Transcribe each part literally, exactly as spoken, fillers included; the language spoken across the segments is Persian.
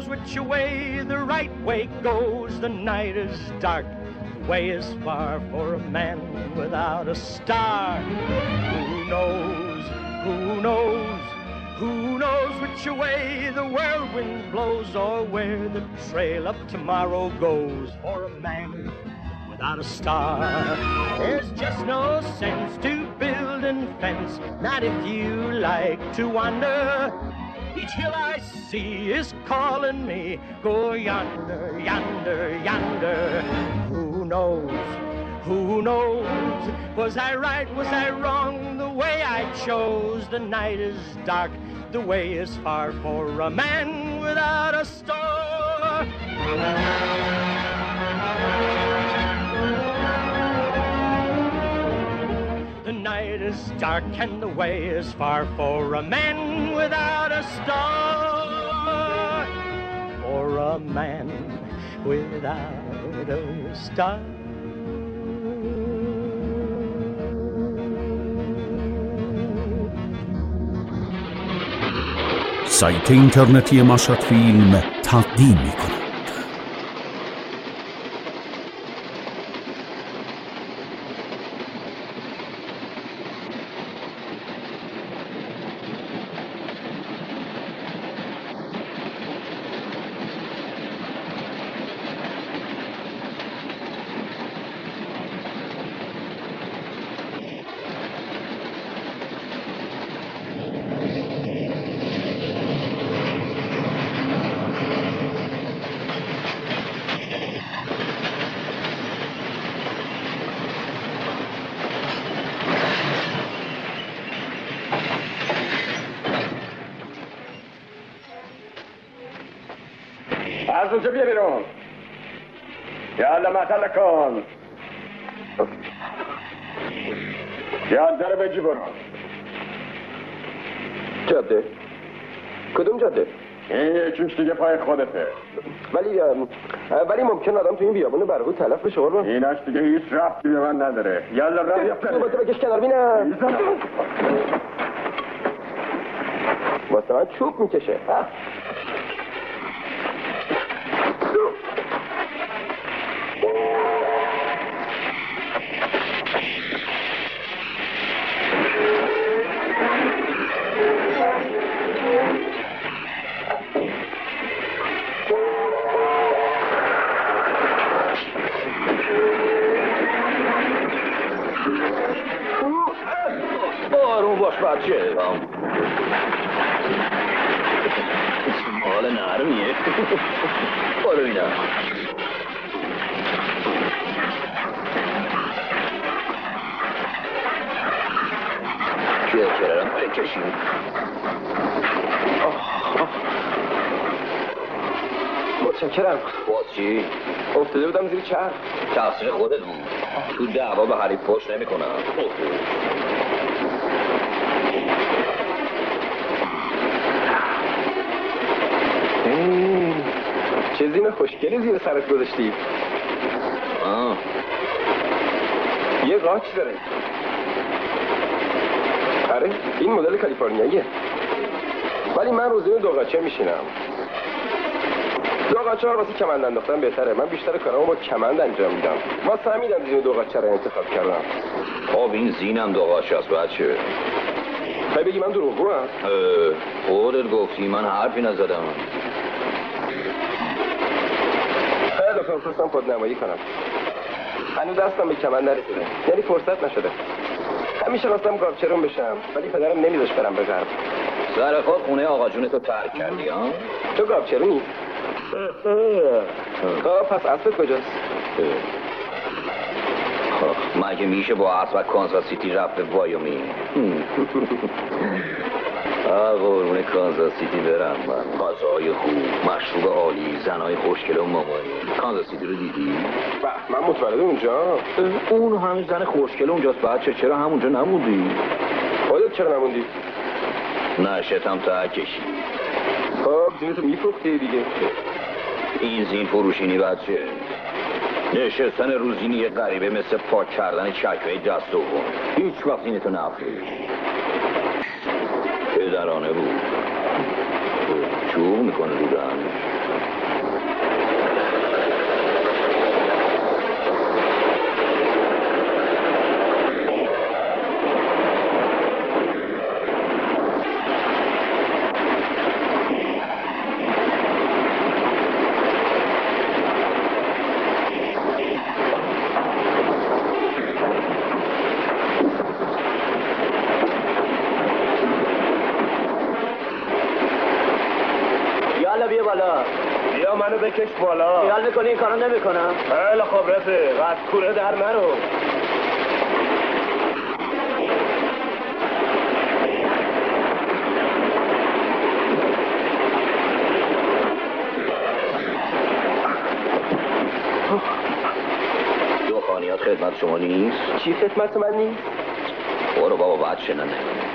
knows which way the right way goes? The night is dark, the way is far for a man without a star. Who knows, who knows, who knows which way the whirlwind blows, or where the trail of tomorrow goes for a man without a star. There's just no sense to build and fence, not if you like to wander. Each hill I see is calling me, go yonder, yonder, yonder. Who knows, who knows, was I right, was I wrong, the way I chose? The night is dark, the way is far for a man without a star. The night is dark and the way is far for a man without a star. For a man without a star. سایت اینترنتی مشهد فیلم تقدیم می‌کند. از اونجا بیا بیرون. یالا مطلع کن. یاد داره بجی برو. جاده؟ کدوم جاده؟ این یکیش دیگه پای خودته. ولی ولی ممکن آدم تو این بیابون برهوت تلف بشه قربان. ایناش دیگه هیچ ربطی به من نداره. یالا راه بیفته. واسه بکش کنار بینم. واسه من چوب میکشه. آروم باش بچه. حال نرمیه. برو اینا. چیه کرارم بکشیم. متشکرم. باز چی؟ افتاده بودم زیر چرخ. تقصیر خودت بود. تو دعوا به حریف پشت نمی کنم. چه زین خوشگلی زیر سرت گذاشتی. آه. یه قاچ داره. آره این مدل کالیفرنیاییه. ولی من روزه دو قاچه میشینم. دو قاچه ها واسه کمند انداختن بهتره. من بیشتر کارامو با کمند انجام میدم. واسه همینم زین دو قاچه رو انتخاب کردم. خب این زینم دو قاچه است بچه. خواهی بگی من دروغگو هم؟ خودت گفتی من حرفی نزدم. خیلی فرصتم خودنمایی کنم. هنوز دستم به کمند نرسیده. یعنی فرصت نشده. همیشه خواستم گاوچرون بشم ولی پدرم نمیذاش برم به غرب. سر خود خونه آقا جونتو ترک کردی ها؟ تو گاوچرونی؟ خب پس اسبت کجاست؟ خب مگه میشه با اسب کانزاس سیتی رفت به وایومینگ؟ آه قربون کانزاس سیتی برم من. غذای خوب، مشروب عالی، زنای خوشگل و مامانی. کانزاس سیتی رو دیدی؟ من متولد اونجا. اون همین زن خوشگل اونجاست بچه. چرا همونجا نموندی؟ خودت چرا نموندی؟ نشتم تا کشی. خب زینتو میفروختی دیگه. این زین فروشینی بچه. نشستن روزینی غریبه مثل پاک کردن چکمه دست دوم. هیچ وقت زینتو نفروش. پدرانه بود. چوب میکنه رو دهنش. بالا بیا بالا. بیا منو بکش بالا. خیال میکنی این کارو نمیکنم؟ خیلی خوب رفیق، از کوره در نرو. دو خانیات خدمت شما نیست؟ چی خدمت من نیست؟ برو بابا بعد شننه.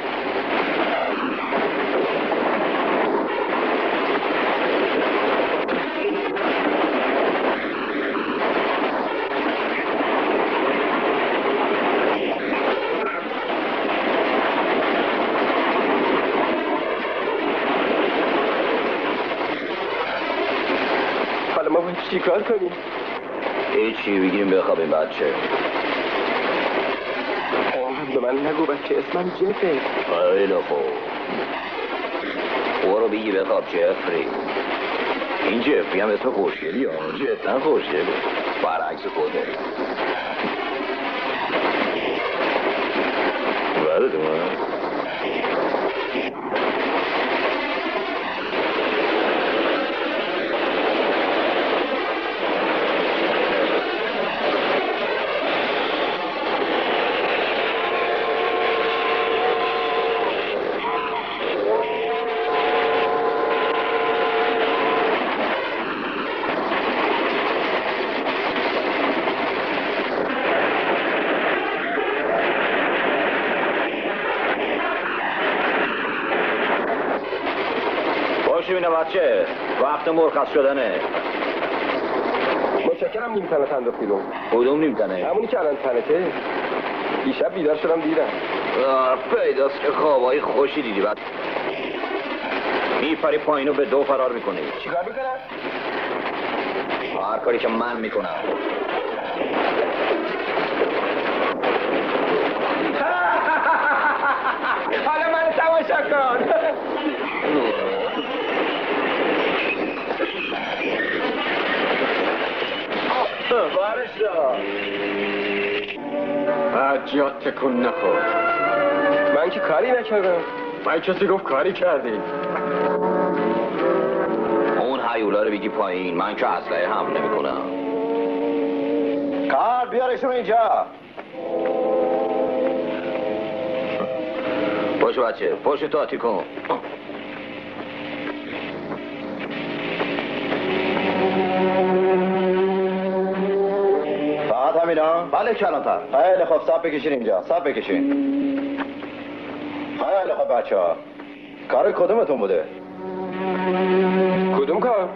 حالا ما باید چی کار کنیم؟ هیچی، بگیریم بخوابیم بچه. به من نگو بچه، اسمم جفه. خیلی خوب. برو بگی بخواب جفری. این جفری هم اسم خوشگلی ها، جدا خوشگلی. برعکس خوده. بله دو من. ببینم بچه وقت مرخص شدنه. متشکرم. نیم تنه انداختی رو. کدوم نیم تنه؟ همونی که الان تنته. دیشب بیدار شدم دیدم. پیداست که خوابای خوشی دیدی بعد میپری پایین و به دو فرار میکنی. چیکار میکنم؟ هر کاری که من میکنم. حالا من تماشا کن. بارش دا عجیات تکون نخور. من که کاری نکردم. من کسی گفت کاری کردی. اون هیولا رو بگی پایین، من که اسلحه هم نمی کنم. کار بیارشون اینجا. باشه بچه، باشه تاتی کن. فقط همینا؟ بله کلانتر. خیلی خوب، صف بکشین اینجا، صف بکشین. خیلی خوب بچه ها. کار کدومتون بوده؟ کدوم کار؟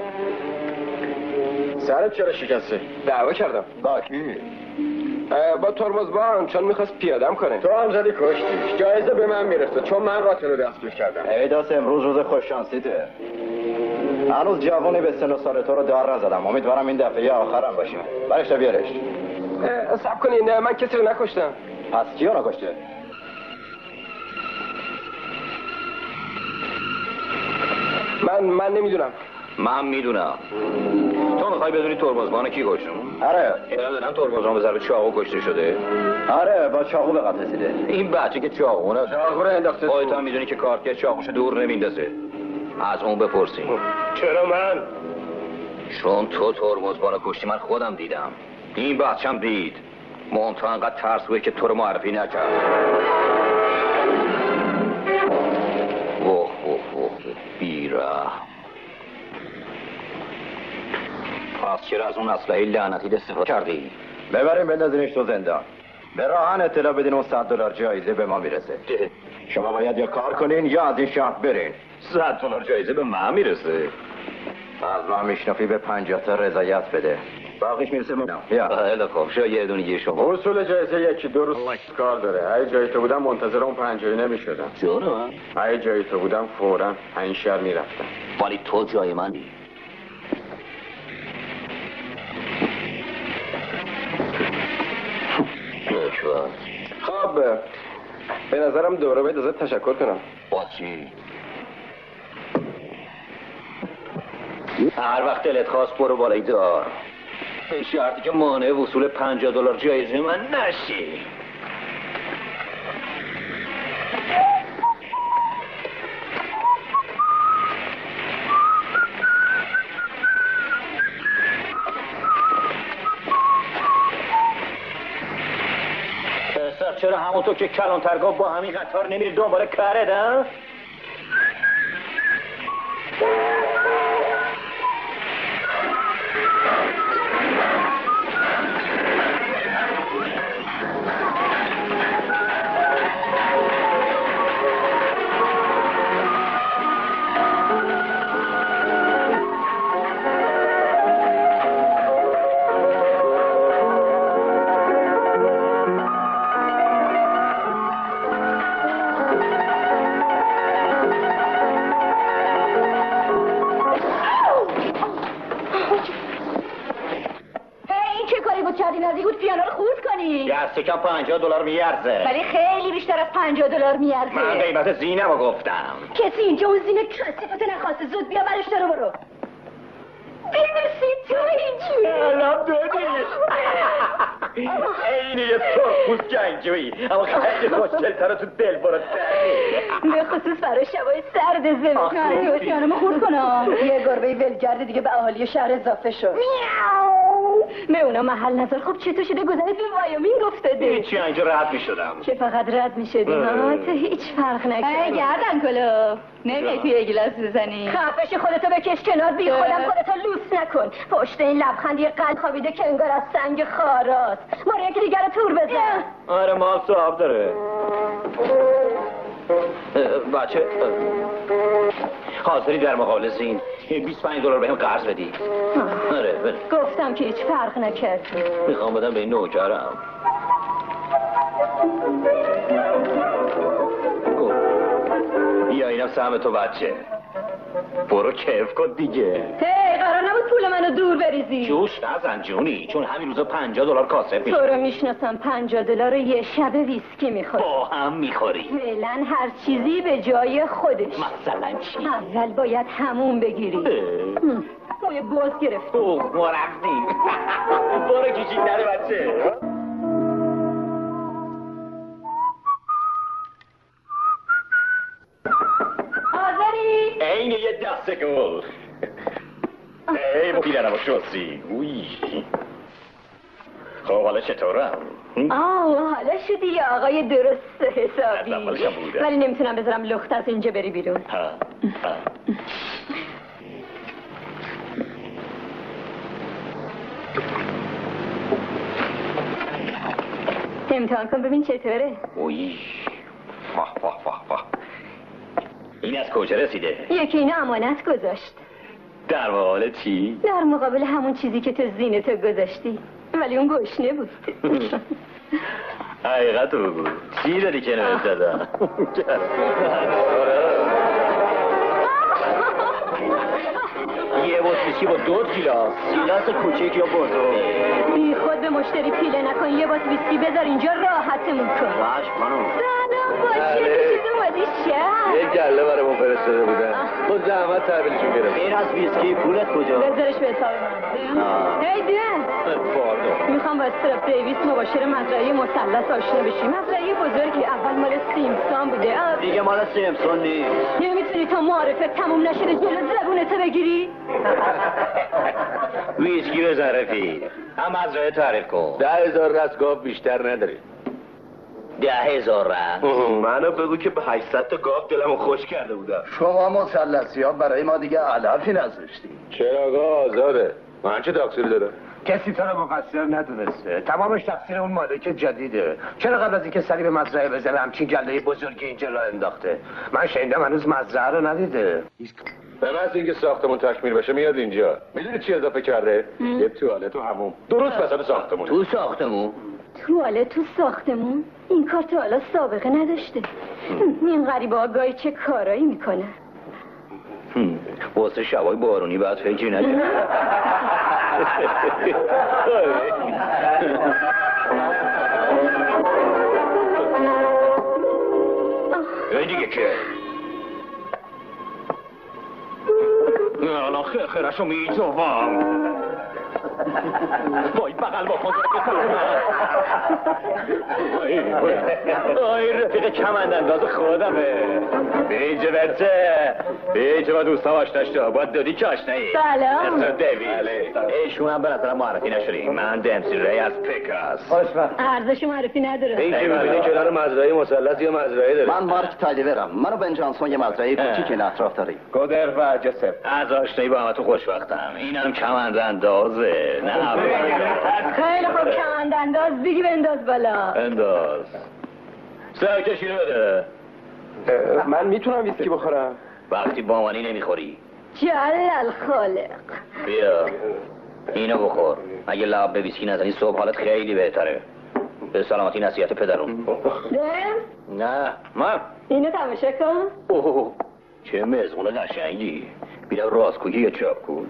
سرت چرا شکسته؟ دعوا کردم. با کی؟ با ترمزبان، چون میخواست پیادم کنه. تو هم زدی کشتیش. جایزه به من میرسه چون من راتون رو دستگیر کردم. ایداس امروز روز خوششانسیته. هنوز جوانی به سن و سال تو رو دار نزدم. امیدوارم این دفعه آخرم باشه. برش تا بیارش. صبر کنین، نه من کسی رو نکشتم. پس کیو نکشته؟ من من نمیدونم. من میدونم. تو میخوای بدونی ترمزبان کی کشته؟ آره. اینا دادن ترمزبان به ضرب چاقو کشته شده. آره با چاقو به قتل رسیده. این بچه که چاقو نه. چاقو رو انداخته. خودت هم میدونی که کارت چاقوشو دور نمیندازه. از اون بپرسین. چرا من؟ چون تو ترمزبانو کشتی، من خودم دیدم. این بچه‌م دید. منتها انقدر ترسوه که تو رو معرفی نکرد. اوه اوه اوه بیره. پس چرا از اون اسلحه لعنتی استفاده کردی؟ ببریم بندازینش تو زندان. به راهن اطلاع بدین اون صد دلار جایزه به ما میرسه. شما باید یا کار کنین یا از این شهر برین. صد دلار جایزه به من میرسه. از ما میشنافی به پنجاه تا رضایت بده. باقیش میرسه به ما. یا خیلی خوب، شو یه دونه یه شما. اصول جایزه یکی دو روز کار داره. اگه جای تو بودم منتظر اون پنجایی نمیشدم. جون من؟ اگه جای تو بودم فوراً پنج شهر میرفتم. ولی تو جای منی. خب به نظرم دوره باید ازت تشکر کنم. با چی؟ هر وقت دلت خواست برو بالای دار. به شرطی که مانع وصول پنجاه دلار جایزه من نشی. همونطور که کلانتر گفت با همین قطار نمیری دنبال کارت ها؟ دستکم پنجاه دلار میارزه. ولی خیلی بیشتر از پنجاه دلار میارزه. من قیمت زینمو گفتم. کسی اینجا اون زینه کسیفت نخواسته. زود بیا برش دارو برو. بنویسی تو اینجوری الان بدید اینی یه سرخوز جنگجویی اما خیلی خوشگل‌تر تو دل برو دردی به خصوص برای شبای سرد زمستون. جانمو خورد کنم. یه گربه ولگرد دیگه به اهالی شهر اضافه شد. به اونا محل نظر. خب چطور شده گذرت به وایومینگ افتاده؟ هیچی اینجا رد میشدم. چه فقط رد میشدی ها؟ تو هیچ فرق نکرد. گردن کلو نمیای توی یه گیلاس بزنی؟ خفش خودتو بکش کنار بی خودم خودتو لوس نکن. پشت این لبخند یه قلب خوابیده که انگار از سنگ خاراست. ما رو یکی دیگر رو تور بزن. آره مال صاحب داره. بچه حاضری در مقابل زین بیست و پنج دلار بهم قرض بدی؟ آره بده. گفتم که هیچ فرق نکرد. میخوام بدم به این نوکرم. یا اینم سهم تو بچه. برو کیف کن دیگه. هی قرار نبود پول منو دور بریزی. جوش نزن جونی چون همین روزا پنجاه دلار کاسب میشه. تو رو میشناسم. پنجاه دلار یه شب ویسکی میخوری. با هم میخوری. فعلا هر چیزی به جای خودش. مثلا چی؟ اول باید همون بگیری. ما یه باز گرفت. اوه ما رفتیم. برو کشید نره بچه. حاضری؟ اینه یه دسته گل. ای مفیدنم و شوسی. اوی. خب حالا چطورم؟ آه حالا شدی یه آقای درست حسابی. ولی نمیتونم بذارم لخت از اینجا بری بیرون. ها ها. امتحان کن ببین چطوره. اوی. واه واه واه واه. این از کجا رسیده؟ یکی اینو امانت گذاشت. در مقابل چی؟ در مقابل همون چیزی که تو زینتو گذاشتی. ولی اون گشنه بود. حقیقت رو بگو چی داری که نوشت دادم؟ یه ویسکی با دو گیلاس گیلاس کوچیک یا بزرگ بی خود به مشتری پیله نکن. یه باس ویسکی بذار اینجا راحتمون کن. باش خانم. سلام باشه چیز اومدی شهر. یه گله برامون فرستاده بودن با زحمت تحویلشون گرفت. غیر از ویسکی پولت کجا؟ بذارش به حساب من. هی دن میخوام با استرپ دیویس مباشر مزرعه مثلث آشنا بشی. مزرعه بزرگی اول مال سیمسون بوده دیگه مال سیمسون نیست. نمیتونی تا معارفت تموم نشده جلو زبونتو بگیری؟ ویسکی بزن رفیق. هم مزرعه تعریف کن. ده هزار رستگاف بیشتر نداری. ده هزار رست؟ منو بگو که به هشتصد تا گاو دلمو خوش کرده بودم. شما مثلثی ها برای ما دیگه علفی نذاشتی. چرا آقا آزاده؟ من چه تقصیری داره؟ کسی تو رو مقصر ندونسته. تمامش تقصیر اون مالک جدیده. چرا قبل از اینکه سری به مزرعه بزنه همچین گله بزرگی اینجا راه انداخته؟ من شنیدم هنوز مزرعه رو ندیده. به محض اینکه ساختمون تکمیل بشه میاد اینجا. میدونی چی اضافه کرده؟ یه توالت و حموم درست وسط ساختمون. تو ساختمون؟ توالت تو ساختمون؟ این کار تا حالا سابقه نداشته. این غریبه ها گاهی چه کارایی میکنه. واسه شبای بارونی باید فکری نکنه. این دیگه که الان خیرشو میجوام. وای بغل با خود وای رفیق کمند انداز خودمه بیجه بچه بیجه با دوستا آشناشتا باید دادی که آشنایی سلام اسم دیوید ایشون هم به نظرم معرفی نشدیم من دمسی ری از پیکاس ارزش معرفی نداره این که میبینی کنار مزرعه مسلط یا مزرعه داره من مارک تایلیورم منو بن جانسون یه مزرعه کوچیک این اطراف داریم گودر و جسف از آشنایی با همه تو خوشبختم اینم کمند اندازه نه خیلی خوب کمند انداز بگی بنداز بالا انداز سرکشی رو بده من میتونم ویسکی بخورم وقتی بامانی نمیخوری جلال خالق بیا اینو بخور اگه لب به ویسکی نزنی صبح حالت خیلی بهتره به سلامتی نصیحت پدرم دم نه من اینو تماشا کن اوه چه مزغون قشنگی بیدم راستگویی یا چاپکوک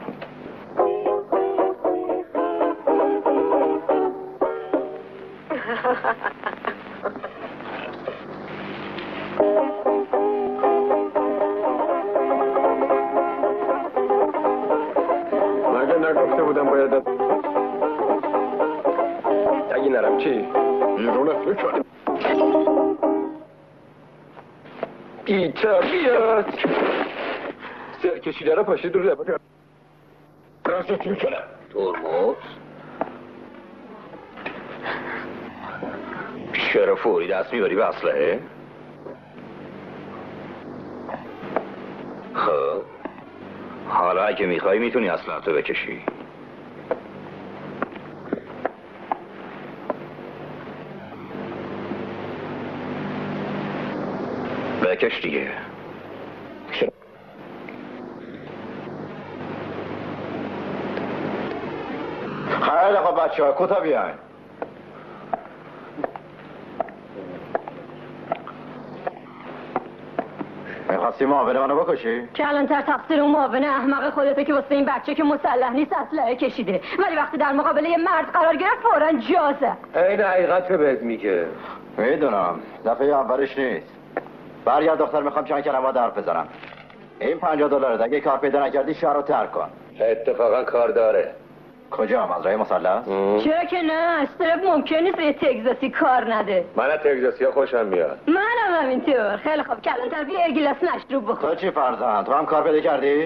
مگه نگفته بودم باید اگه نرم چی؟ بیرون فکر بیتا بیاد سرکشی داره پاشید رو لبا راستت میکنم ترمز چرا فوری دست میبری به اسلحه؟ خب حالا اگه میخوای میتونی اسلحه‌تو بکشی بکش دیگه خیلی خب بچه ها کوتا بیاین میخواستی معاون منو بکشی؟ کلانتر تقصیر اون معاون احمق خودته که واسه این بچه که مسلح نیست اسلحه کشیده ولی وقتی در مقابل یه مرد قرار گرفت فوراً جازه این حقیقت رو بهت میگه میدونم دفعه اولش نیست برگرد دختر میخوام چند کلمه حرف بزنم این پنجاه دلار اگه کار پیدا نکردی شهر رو ترک کن اتفاقا کار داره کجا مزرعه مسلح؟ چرا که نه استرپ ممکن نیست به یه تگزاسی کار نده من از تگزاسی ها خوشم میاد منم همینطور خیلی خوب کلانتر بیا یه گیلاس مشروب بخور تو چی فرزند؟ تو هم کار پیدا کردی؟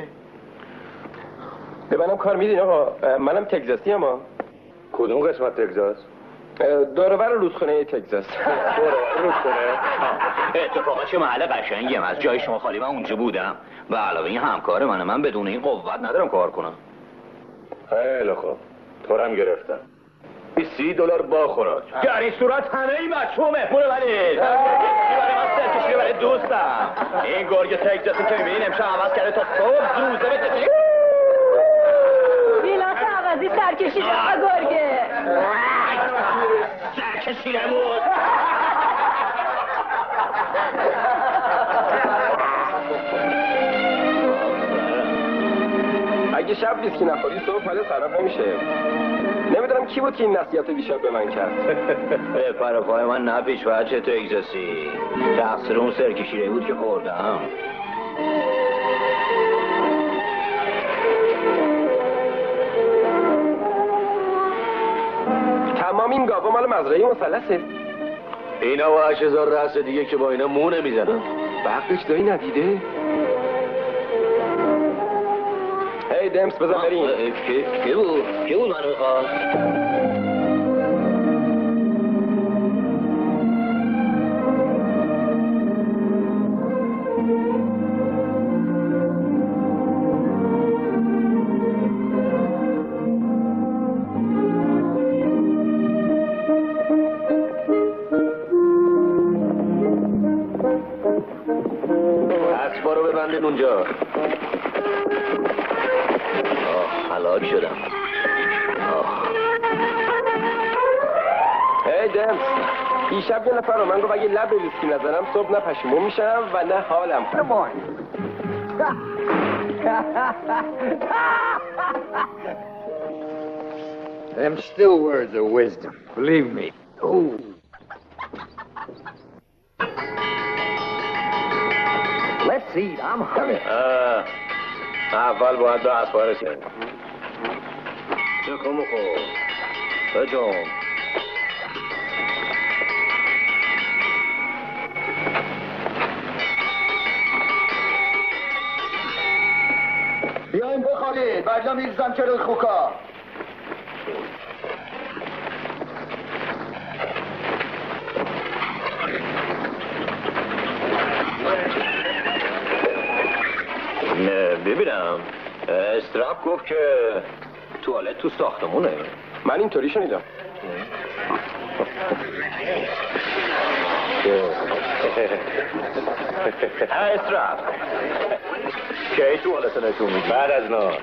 به منم کار میدین آقا منم تگزاسی اما کدوم قسمت تگزاس؟ دورور رودخونه تگزاس دورور رودخونه اتفاقا چه محل قشنگیم از جای شما خالی من اونجا بودم به علاوه این همکار منه من بدون این قوت ندارم کار کنم خیلی خوب تو هم گرفتم سی دلار با خوراک در این صورت همه این بچه ها مهمونه ولی برای من سرکشی برای دوستم این گرگ تگزاسی که میبینین امشب عوض کرده تا صبح زوزه بکشی گیلاس عوضی سرکشی دقا گرگه سرکشی نمود اگه شب ویسکی نخوری صبح حالت خراب نمیشه نمیدونم کی بود که این نصیحت دیشب به من کرد به پرپای من نپیچ بچه تگزاسی تقصیر اون سرکشی بود که خوردم تمام این گاوا مال مزرعه مثلثه اینا و هشت هزار رأس دیگه که با اینا مونه میزنن بقیش دایی ندیده هی دمس بزن بریم کی بود؟ کی بود منو میخواد؟ اسبا رو ببندین اونجا حلاک شدم هی دمس دیشب یه نفر رو من گفت اگه لب ویسکی نزنم صبح نه پشیمون میشم و نه حالم خوب Them still words of wisdom, believe me. Ooh. Let's eat, I'm hungry. اول باید به اسبا رسید نکن بخور بجام بیایم بخورید بعدا میرزم چلو خوکا. ببینم استراب گفت که توالت تو ساختمونه. من اینطوری شنیدم. استراب کی توالت نشون میدی؟ بعد از نار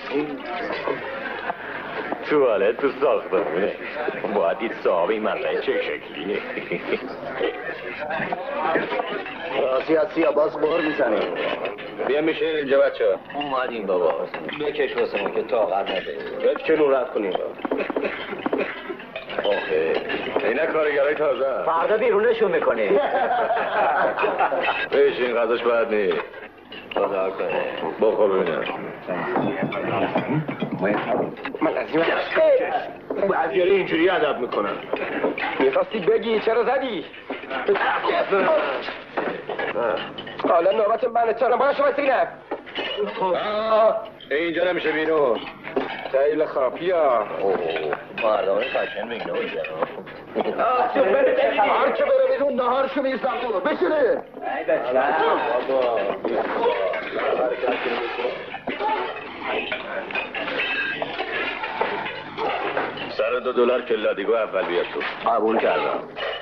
توالت تو ساختمونه. باید دید صاحب این مزرعه چه شکلیه. راسی از سیاباز بار میزنیم. بیا میشه اینجا بچه ها. اومدیم بابا بکش واسمون که طاقت نده. باید که نورت کنیم. آخه اینه کارگرای تازه. فردا بیرونشون میکنی. بشین غذاش باید نی. خدا کنه. بخور ببینم. من از این بعضیاری اینجوری ادب میکنن. میخواستی بگی چرا زدی؟ حالا نوبت منه چرا باید شما سینه اینجا نمیشه بیرون خیلی خرابی ها مردمان خشن بگنه هر که بره بیرون نهارشو میرسم دونو بشینه. سر دو دلار کلادیگو اول بیاد تو. قبول کردم.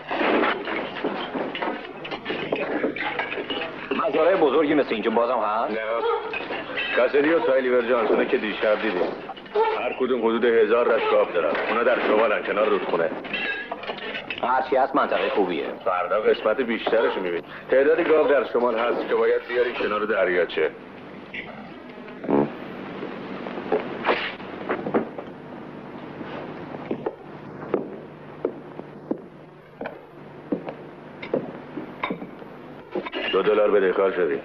مزارع بزرگی مثل اینجا بازم هست؟ نه کسری و سایلیور جانسونه که دیشب دیدیم هر کدوم حدود هزار رشکاب دارن. اونا در شمالن کنار رودخونه. هرچی هست منطقه خوبیه. فردا قسمت بیشترشو میبین. تعدادی گاو در شمال هست که باید بیاری کنار دریاچه. دو دلار بده کار شدی.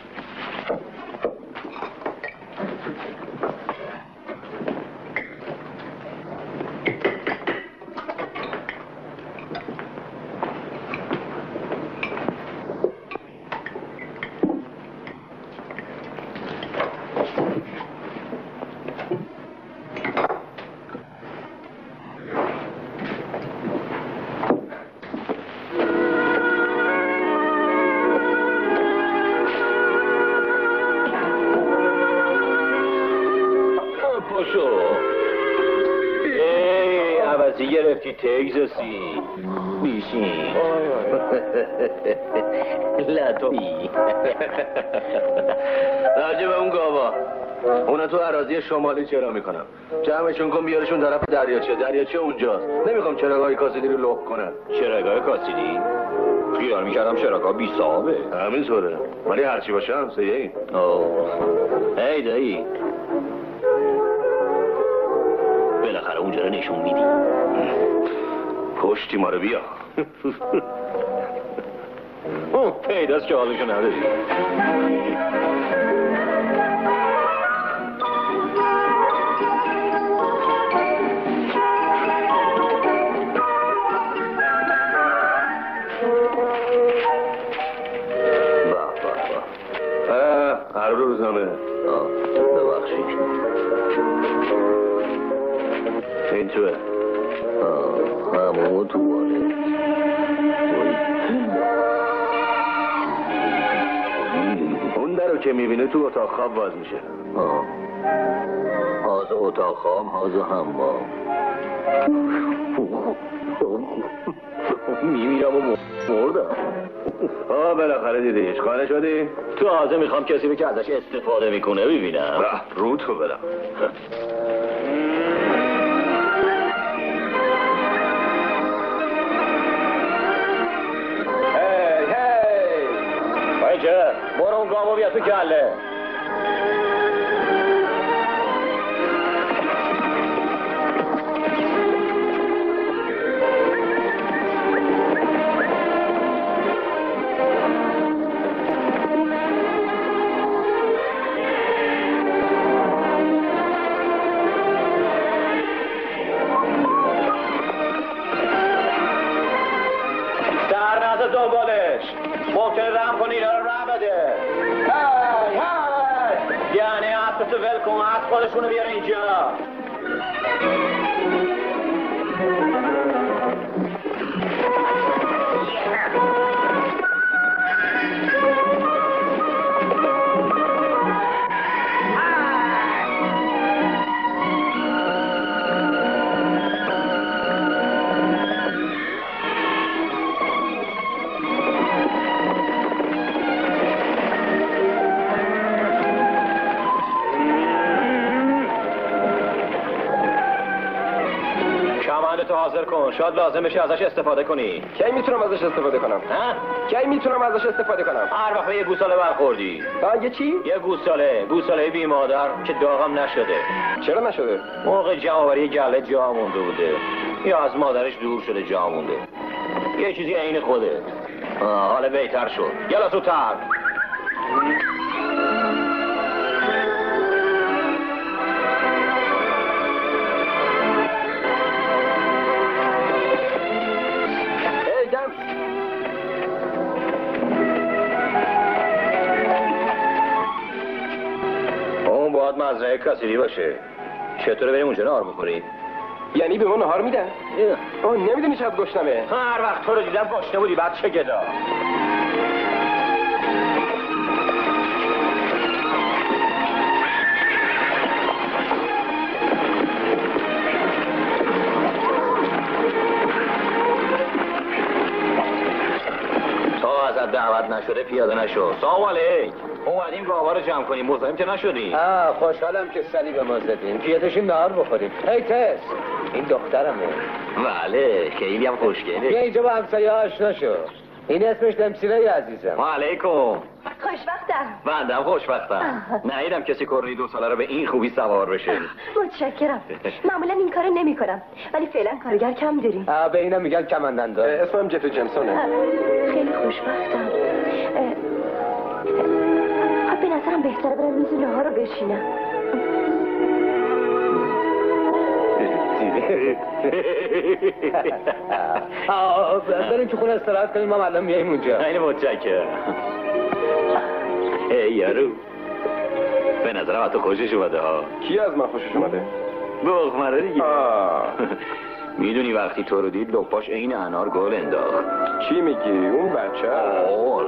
گرفتی تگزاسی بیشین لطوی راجع به اون گاوا اونا تو اراضی شمالی چرا میکنم جمعشون کن بیارشون طرف دریاچه دریاچه اونجاست نمیخوام چراگاه کاسیدی رو لخ کنن چراگاه کاسیدی؟ خیال میکردم چراگاه بی صاحبه همین طوره ولی هرچی باشه همسایه این اوه هی دایی بالاخره اونجا رو نشون میدی پشتی ما رو بیا پیداست که حالشو نداری هر روزنامه ببخشید این توه همون تو باره اون درو که میبینه تو اتاق خواب باز میشه هازه اتاق خواب هازه همام میمیرم و مردم آه بالاخره دیدیش خانه شدی؟ تو حاضر میخوام کسی رو که ازش استفاده میکنه ببینم رو تو بدم هی هی بایجه برو اون گامو بیا تو کله وقتتو ول کن از خودشونو بیار اینجا. تو حاضر کن، شاید لازم بشه ازش استفاده کنی. کی میتونم ازش استفاده کنم؟ ها؟ کی میتونم ازش استفاده کنم؟ هر وقت یه گوساله برخوردی. ها یه چی؟ یه گوساله، گوساله بی مادر که داغم نشده. چرا نشده؟ موقع جمع‌آوری گله جا مونده بوده. یا از مادرش دور شده جا مونده. یه چیزی عین خوده. حالا بهتر شد. یلا زودتر. مزرعه کاسیری باشه. چطوره بریم اونجا نهار بخوریم؟ یعنی به ما نهار میدن؟ آه نمیدونی چقدر گشنمه. هر وقت تو رو دیدم گشنه بودی بچه گدا. تا ازت دعوت نشده پیاده نشو. سلام علیک. اومدیم گاوا رو جمع کنیم. مزاحم که نشدیم. آه خوشحالم که سری به ما زدین. پیادشیم نهار بخوریم. هی تس این دخترمه. بله خیلی هم خوشگله. بیا اینجا با همسایه آشنا شو. این اسمش دمسیره عزیزم. و علیکم. خوشبختم. بندم خوشبختم. ندیدم کسی کرنی دو ساله رو به این خوبی سوار بشه. متشکرم. معمولا این کارو نمی کنم ولی فعلا کارگر کم داریم. آه به اینا میگن کماندندا. اسمم جف جمسونه. خیلی خوشبختم. به نظرم بهتره برم میز نهار رو بشینم. بریم که خونه استراحت کنیم. ما الان میاییم اونجا. خیلی متشکرم. ای یارو به نظرم از تو خوشش اومده ها. کی از من خوشش اومده؟ بغمره دیگه. میدونی وقتی تو رو دید لپاش عین انار گل انداخت. چی میگی؟ اون بچه؟ آه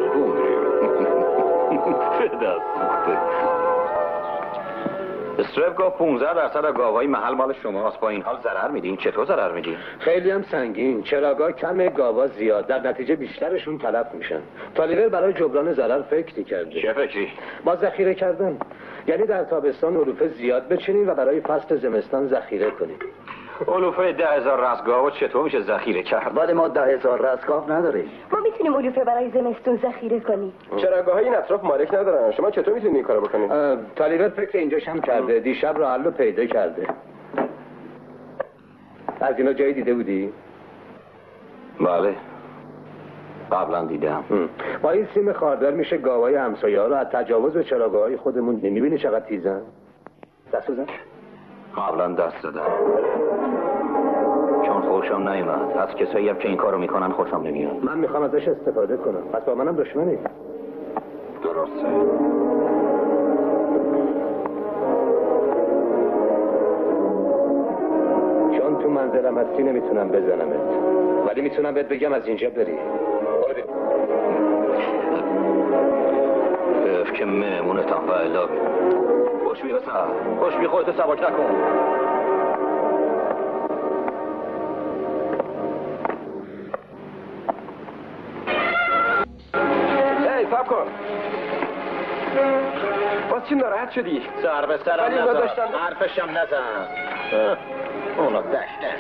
استرپ گفت پانزده درصد از گاوهای محل مال شماست. با این حال ضرر میدین. چطور ضرر میدین؟ خیلی هم سنگین. چراگاه کمه، گاوا زیاد. در نتیجه بیشترشون تلف میشن. تالیور برای جبران ضرر فکری کرده. چه فکری؟ با ذخیره کردن. یعنی در تابستان علوفه زیاد بچینیم و برای فصل زمستان ذخیره کنیم. علوفه ده هزار رزگاو چطور میشه ذخیره کرد؟ ولی ما ده هزار رزگاو نداریم. ما میتونیم علوفه برای زمستون ذخیره کنیم. چراگاه های این اطراف مالک ندارن. شما چطور میتونید این کارو بکنید؟ تالیور فکر اینجاش هم کرده. دیشب راه حل پیدا کرده. از اینا جایی دیده بودی؟ بله قبلا دیدم. با این سیم خاردار میشه گاوای همسایه‌ها رو از تجاوز به چراگاه‌های خودمون. نمیبینی چقدر تیزن؟ دست بزن. قبلا دست دادم چون خوشم نیومد. از کسایی هم که این کارو میکنن خوشم نمیاد. من میخوام ازش استفاده کنم. پس با منم دشمنی. درسته. چون تو منزلم هستی نمیتونم بزنمت ولی میتونم بهت بگم از اینجا بری. اف که مهمونتم فعلا. خوش بی بسر. خوش بی خودتو سباک نکن. ای سب کن. باز چی ناراحت شدی؟ سر به سرم نزن. داشتم... حرفشم نزن. اونا دشته.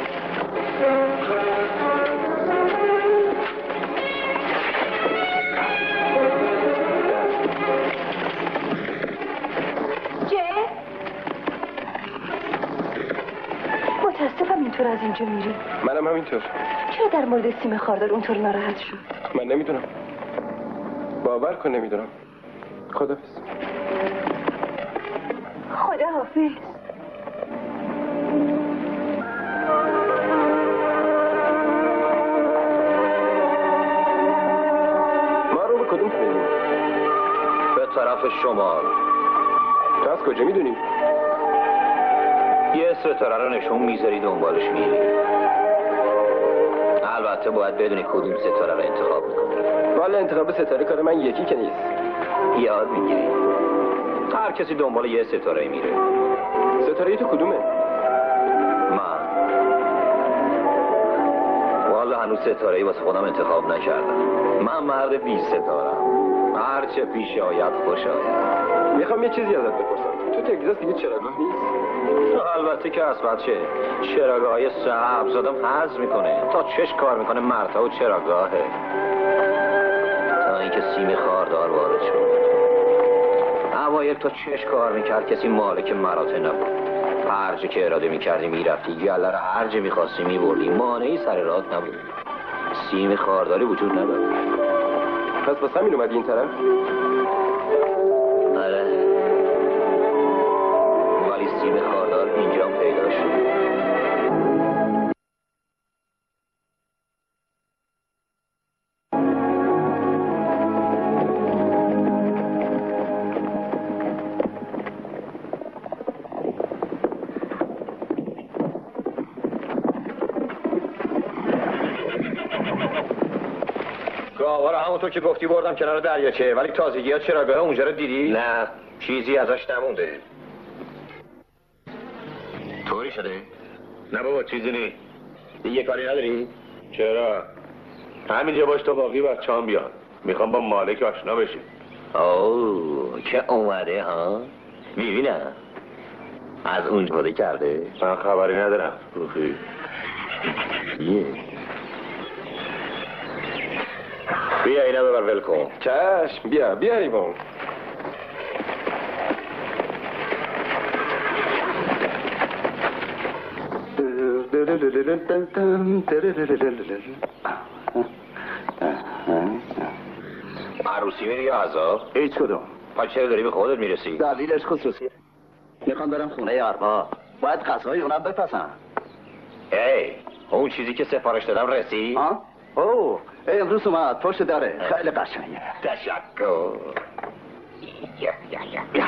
متاسفم اینطور از اینجا میری. منم همینطور. چرا در مورد سیم خاردار اونطور ناراحت شد؟ من نمیدونم. باور کن نمیدونم. خداحافظ. خداحافظ. ما رو به کدوم بریم؟ به طرف شمال. تو از از کجا میدونیم؟ یه ستاره رو نشون میذاری دنبالش میری. البته باید بدونی کدوم ستاره رو انتخاب میکنی. والا انتخاب ستاره کار من یکی که نیست. یاد میگیری. هر کسی دنبال یه ستاره میره. ستاره تو کدومه؟ من والا هنوز ستاره‌ای واسه خودم انتخاب نکردم. من مرد بی ستارم. هر چه پیش آید خوش آید. میخوام یه چیزی ازت بپرسم. تو تگزاس دیگه چراگاه نیست؟ البته که از بچه چراگاهی سبز آدم حظ میکنه. تا چش کار میکنه مرتا و چراگاهه. تا اینکه سیم خاردار وارد شد. اوایل تا چش کار میکرد کسی مالک مراتع نبود. هر جا که اراده میکردی میرفتی، گله رو هر جا میخواستی میبردی، مانعی سر راه نبود. سیم خارداری وجود نداره. پس بس همین اومدی این طرف؟ آره، ولی سیم خاردار اینجا پیدا شد. گاوا رو همونطور که گفتی بردم کنار دریاچه، ولی تازگی ها چراگاه اونجا رو دیدی؟ نه، چیزی ازش نمونده. طوری شده؟ نه بابا چیزی نی. دیگه کاری نداری؟ چرا؟ همینجا باش تا باقی بچه هم بیان. میخوام با مالک آشنا بشی. اوه که اومده ها؟ میبینم از اونجا کرده؟ من خبری ندارم روخی. یه بیا اینا ببر ول کن. چشم بیا بیا ایوان. عروسی میری یا عذاب؟ هیچ کدوم. پس چرا داری به خودت میرسی؟ دلیلش خصوصیه. میخوام برم خونه ارباب. باید غذای اونم بپسم. ای اون چیزی که سفارش دادم رسید؟ ها؟ اوه امروز اومد پشت داره. خیلی قشنگه. تشکر. یا یا یا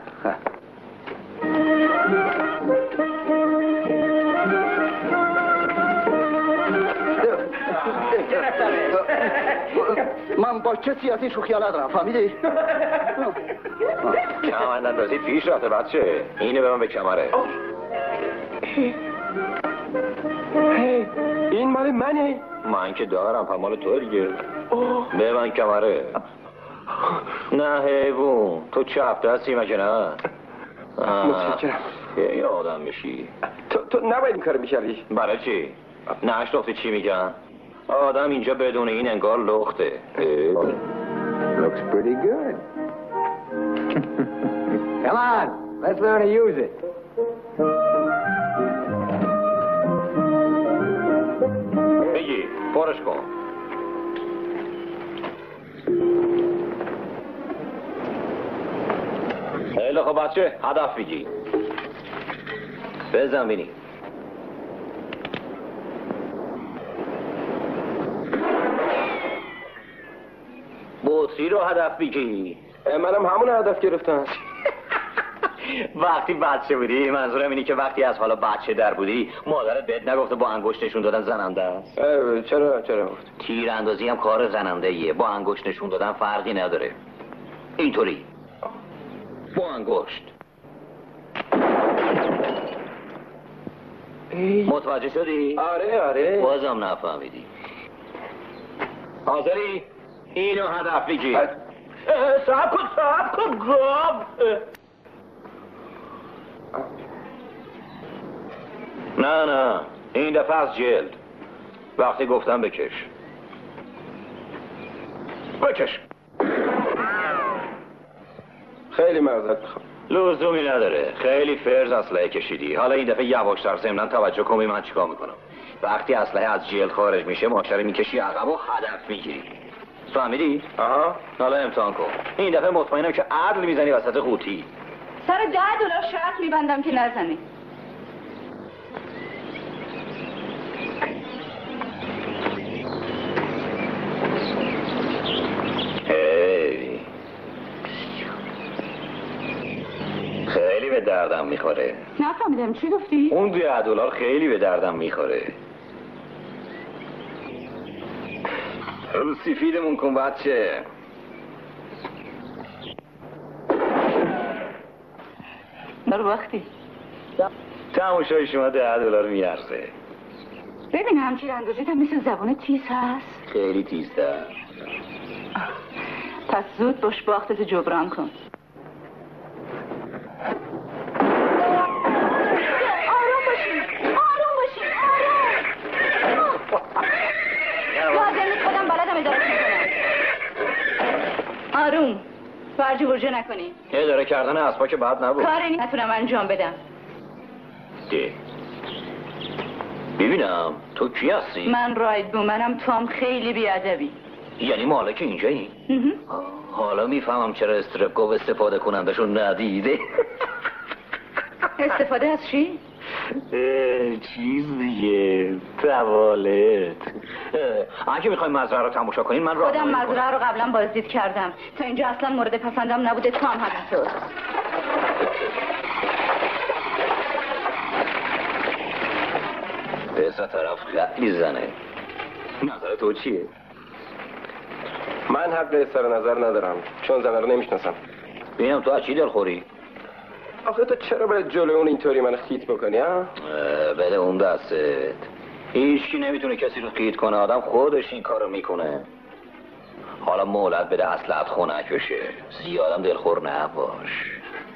من با کسی از این شوخی ها ندارم، فهمیدی؟ کمند اندازی پیش رفته بچه. اینو به من به کمره. این مال منه. من که دارم پا مال تو دیگه. به من کمره. نه حیوون تو چپ دستی مگه نه؟ متشکرم. یه آدم میشی. تو, تو نباید این کار میکردی. برای چی؟ نشناختی چی میگن؟ آدم اینجا بدون این انگار لخته. Looks pretty good. Come on, let's learn to use it. بگی پارش کن. خیلی خب بچه هدف بگی. بزن بینی. بطری رو هدف بگی. منم همون هدف گرفتم. وقتی بچه بودی، منظورم اینی که وقتی از حالا بچه در بودی مادرت بهت نگفته با انگشت نشون دادن زننده است؟ چرا چرا گفت؟ تیر اندازی هم کار زننده ایه. با انگشت نشون دادن فرقی نداره. اینطوری با انگشت. متوجه شدی؟ آره آره. بازم نفهمیدی. حاضری؟ اینو هدف بگی. صاحب کن صاحب کن گاب. نه نه این دفعه از جلد. وقتی گفتم بکش بکش. خیلی معذرت میخوام. لزومی نداره. خیلی فرز اسلحه کشیدی. حالا این دفعه یواشتر ضمناً توجه کنی من چیکار میکنم. وقتی اسلحه از جلد خارج میشه ماشه میکشی عقب و هدف میگیری. فهمیدی؟ آها. حالا امتحان کن. این دفعه مطمئنم که عدل میزنی وسط قوطی. سر ده دلار شرط میبندم که نزنی. هی خیلی به دردم میخوره. نفهمیدم چی گفتی؟ اون ده دلار خیلی به دردم میخوره. رو سفیدمون کن بچه. در وقتی تماشای شما ده دلار میارزه. ببین همچین اندازیت هم مثل زبان تیز هست. خیلی تیزتر. پس زود باش باختت جبران کن. آروم باشین آروم باشین آروم. لازم نیست خودم بلدم اداره کنم. آروم فرج برجه نکنی. اداره کردن اسبا که بد نبود. کاری نتونم انجام بدم. ده ببینم تو کی هستی؟ من راید بومنم. تو هم خیلی بیادبی. یعنی مالک اینجایی؟ حالا میفهمم چرا استرپکوف استفاده کنندشون ندیده. استفاده از چی؟ چیز دیگه توالت. اگه میخوای مزرعه رو تماشا کنین من راه خودم مزرعه رو قبلا بازدید کردم. تا اینجا اصلا مورد پسندم نبوده. تو هم همینطور. پسر طرف خیلی زنه. نظر تو چیه؟ من حق اظهار نظر ندارم چون زنه رو نمیشناسم. ببینم تو از چی دلخوری؟ آخه تو چرا باید جلوی اون اینطوری منو خیت بکنی ها؟ بده اون دستت. هیچکی نمیتونه کسی رو خیت کنه. آدم خودش این کارو میکنه. حالا مولد بده اصلت خونک بشه. زیادم دلخور نباش.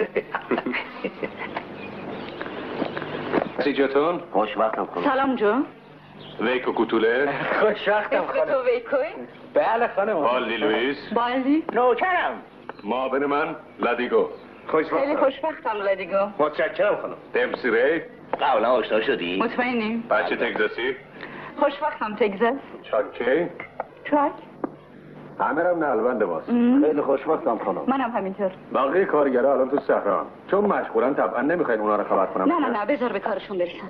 سیجاتون؟ خوش وقتم خانم. سلام جو. ویکو کوتوله؟ خوش وقتم خانم. تو ویکوی؟ بله خانم. بالدی لویس؟ بالدی؟ نوکرم. معاون من لدیگو. خوش وقتم. خیلی خوشبختم لدیگو. متشکرم خانم. دمسی ری؟ قبلا آشنا شدی؟ مطمئنی؟ بچه تگزاسی؟ خوشبختم تگزاس. چاکی؟ چاک؟ همه هم نلبند ماست. خیلی خوشبختم خانم. منم همینطور. بقیه کارگرها الان تو صحرا چون مشغولن طبعا نمیخواین اونا رو خبر کنم. نه نه نه بذار به کارشون برسن.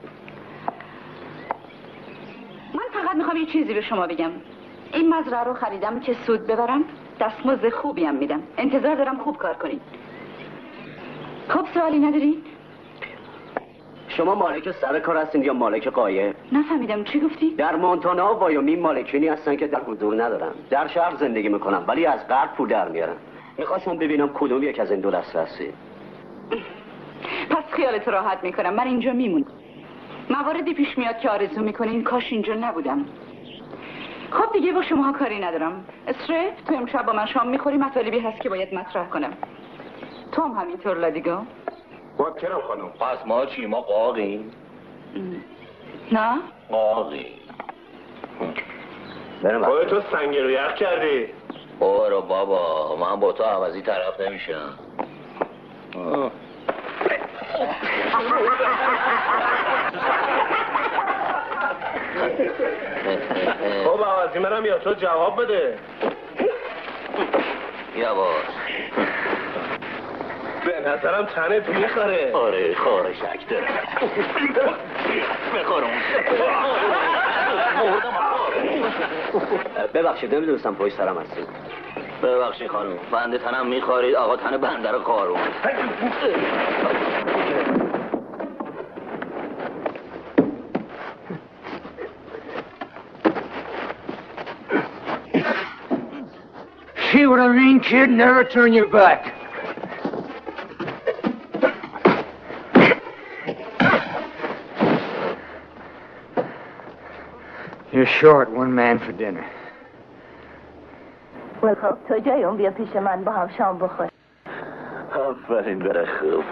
من فقط میخوام یه چیزی به شما بگم. این مزرعه رو خریدم که سود ببرم. دستمزد خوبی هم میدم. انتظار دارم خوب کار کنید. خب سوالی ندارین؟ شما مالک سر کار هستین یا مالک قایه؟ نفهمیدم چی گفتی؟ در مونتانا و وایومین مالکینی هستن که در حضور ندارن. در شهر زندگی میکنن ولی از غرب پول در میارن. میخواستم ببینم کدوم یک از این دو دسته هستی. پس خیالت راحت میکنم. من اینجا میمونم. مواردی پیش میاد که آرزو میکنین کاش اینجا نبودم. خب دیگه با شما کاری ندارم. استرپ تو امشب با من شام میخوری. مطالبی هست که باید مطرح کنم. تو هم همینطور لدیگو؟ باید کرم خانم. پس ما چی؟ ما قاقیم؟ نه؟ قاقیم. خودت تو سنگ رو یخ کردی. برو بابا من با تو عوضی طرف نمیشم. خب عوضی منم یا تو جواب بده. یواش. به نظرم تنت میخوره. آره خارشک داره. بخورم. ببخشید نمیدونستم پشت سرم هستید. ببخشید خانم. بنده تنم میخورید آقا تن بنده رو کارون. See what I mean, kid? Never turn your back. You're short one man for dinner. well, خب تو جای اون بیا پیش من با هم شام بخور. آفرین برای خوب.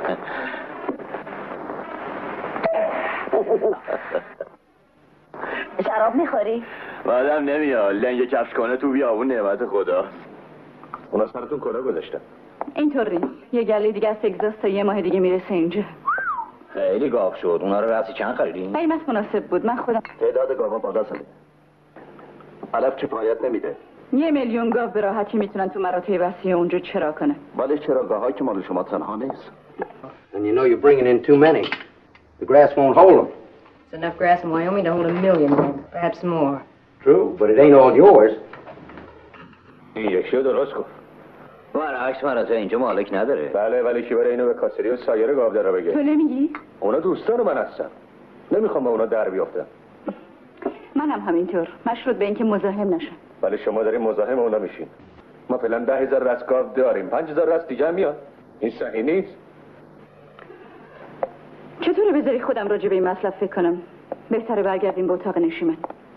شراب میخوری؟ بعدم نمیاد لنگ کفش کنه تو بیابون نعمت خدا. اونا سرتون کلا گذاشتن. اینطور نیست. یه گله دیگه از تگزاس تا یه ماه دیگه میرسه اینجا. خیلی گاو شد. اونا رو رفتی چند خریدین؟ قیمت مناسب بود. من خودم تعداد گاوا بالا شده. علف کفایت نمیده. یه میلیون گاو به راحتی میتونن تو مراتع وسیع اونجا چرا کنه. ولی چراگاه‌هایی که مال شما تنها نیست. And you know you're bringing in too many. The grass won't hold them. There's enough grass in Wyoming to hold a million men, perhaps more. True, but it ain't all yours. این یکی رو درست کن. برعکس مراتع اینجا مالک نداره. بله ولی کی برای اینو به کاسری و سایر گاودارا بگه؟ تو نمیگی؟ اونا دوستان من هستن. نمیخوام با اونا در بیافتم. منم همینطور. مشروط به اینکه مزاحم نشم. ولی شما دارین مزاحم اونا میشین. ما فعلا ده هزار رس گاو داریم. پنج هزار رس دیگه هم میاد. این صحیح نیست. چطوره بذاری خودم راجع به این مطلب فکر کنم؟ بهتره برگردیم به اتاق نشیمن.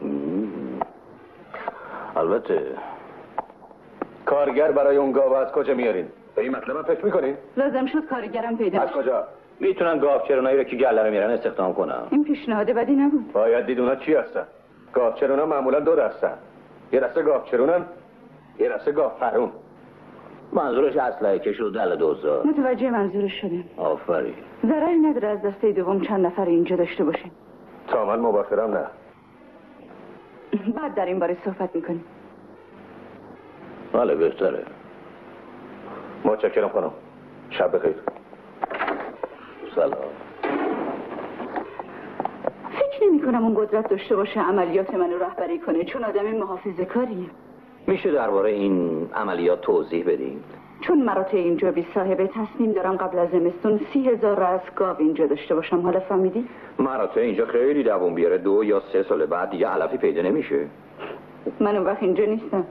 البته کارگر برای اون گاو از کجا میارین؟ به این مطلب هم فکر میکنین؟ لازم شد کارگرم پیدا از کجا؟ میتونن گاوچرونایی رو که گله رو میرن استخدام کنم. این پیشنهاد بدی نبود. باید دید اونا چی هستن؟ گاوچرونا معمولا دو دستن. یه دسته گاوچرونن، یه دسته گاو پرون. منظورش اسلحه کش و دل دوزار. متوجه منظورش شدم. آفرین. ضرری نداره از دسته دوم چند نفر اینجا داشته باشیم. تا من مباشرم نه. بعد در این باره صحبت میکنیم. بله بهتره. متشکرم خانم. شب بخیر. سلام. فکر نمی کنم اون قدرت داشته باشه عملیات منو رهبری کنه چون آدم محافظه کاریه. میشه درباره این عملیات توضیح بدین؟ چون مراتع اینجا بی صاحبه تصمیم دارم قبل از زمستون سی هزار رأس گاو اینجا داشته باشم. حالا فهمیدی؟ مراتع اینجا خیلی دوام بیاره. دو یا سه سال بعد دیگه علفی پیدا نمیشه. من اون وقت اینجا نیستم.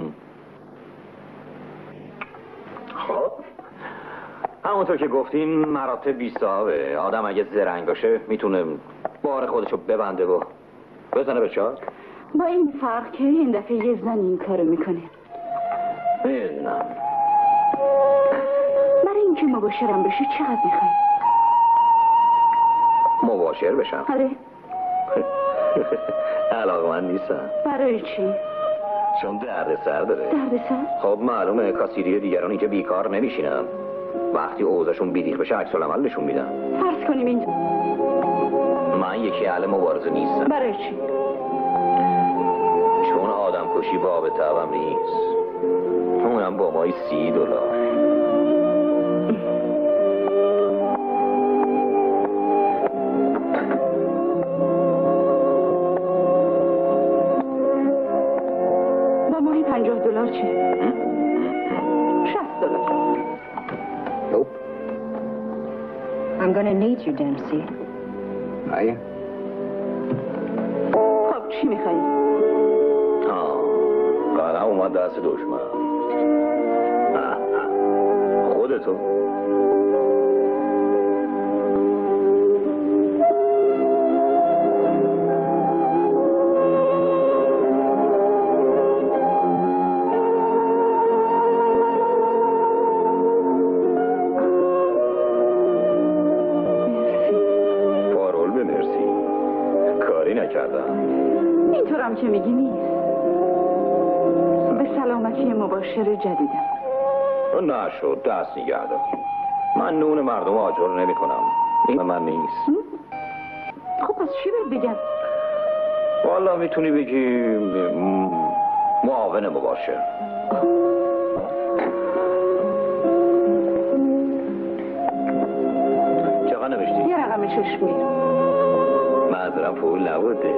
خب همونطور که گفتین مراتع بی صاحبه. آدم اگه زرنگ باشه میتونه بار خودشو ببنده و بزنه به چار. با این فرق که این دفعه یه زن این کارو میکنه. میدونم. برای اینکه مباشرم بشی چقدر میخوای؟ مباشر بشم؟ آره. علاقه من نیستم. برای چی؟ چون درد سر داره. درد سر؟ خب معلومه کاسیری دیگران اینجا بیکار نمیشینن. وقتی اوضاعشون بیدیق بشه عکس العمل نشون میدن. فرض کنیم این من یکی اهل مبارزه نیستم. برای چی؟ چون آدم کشی باب طبعم نیست. اونم با مای سی دلار. با ماهی پنجاه دلار چه؟ شصت دلار. Nope. I'm gonna need you, Dempsey. آیا؟ خب چی میخوایی؟ آه قلم اومد دست دشمن. خودتو پارول به مرسی. کاری نکردم. اینطورم که میگی نیست. به سلامتی مباشر جدیدم. نشد دست نگه دار. من نون مردم آجر نمی کنم. این من نیست. خب پس چی باید بگم؟ والا میتونی بگی معاون مباشر. چقدر نوشتی؟ یه رقم چشمی. منظورم پول نبوده.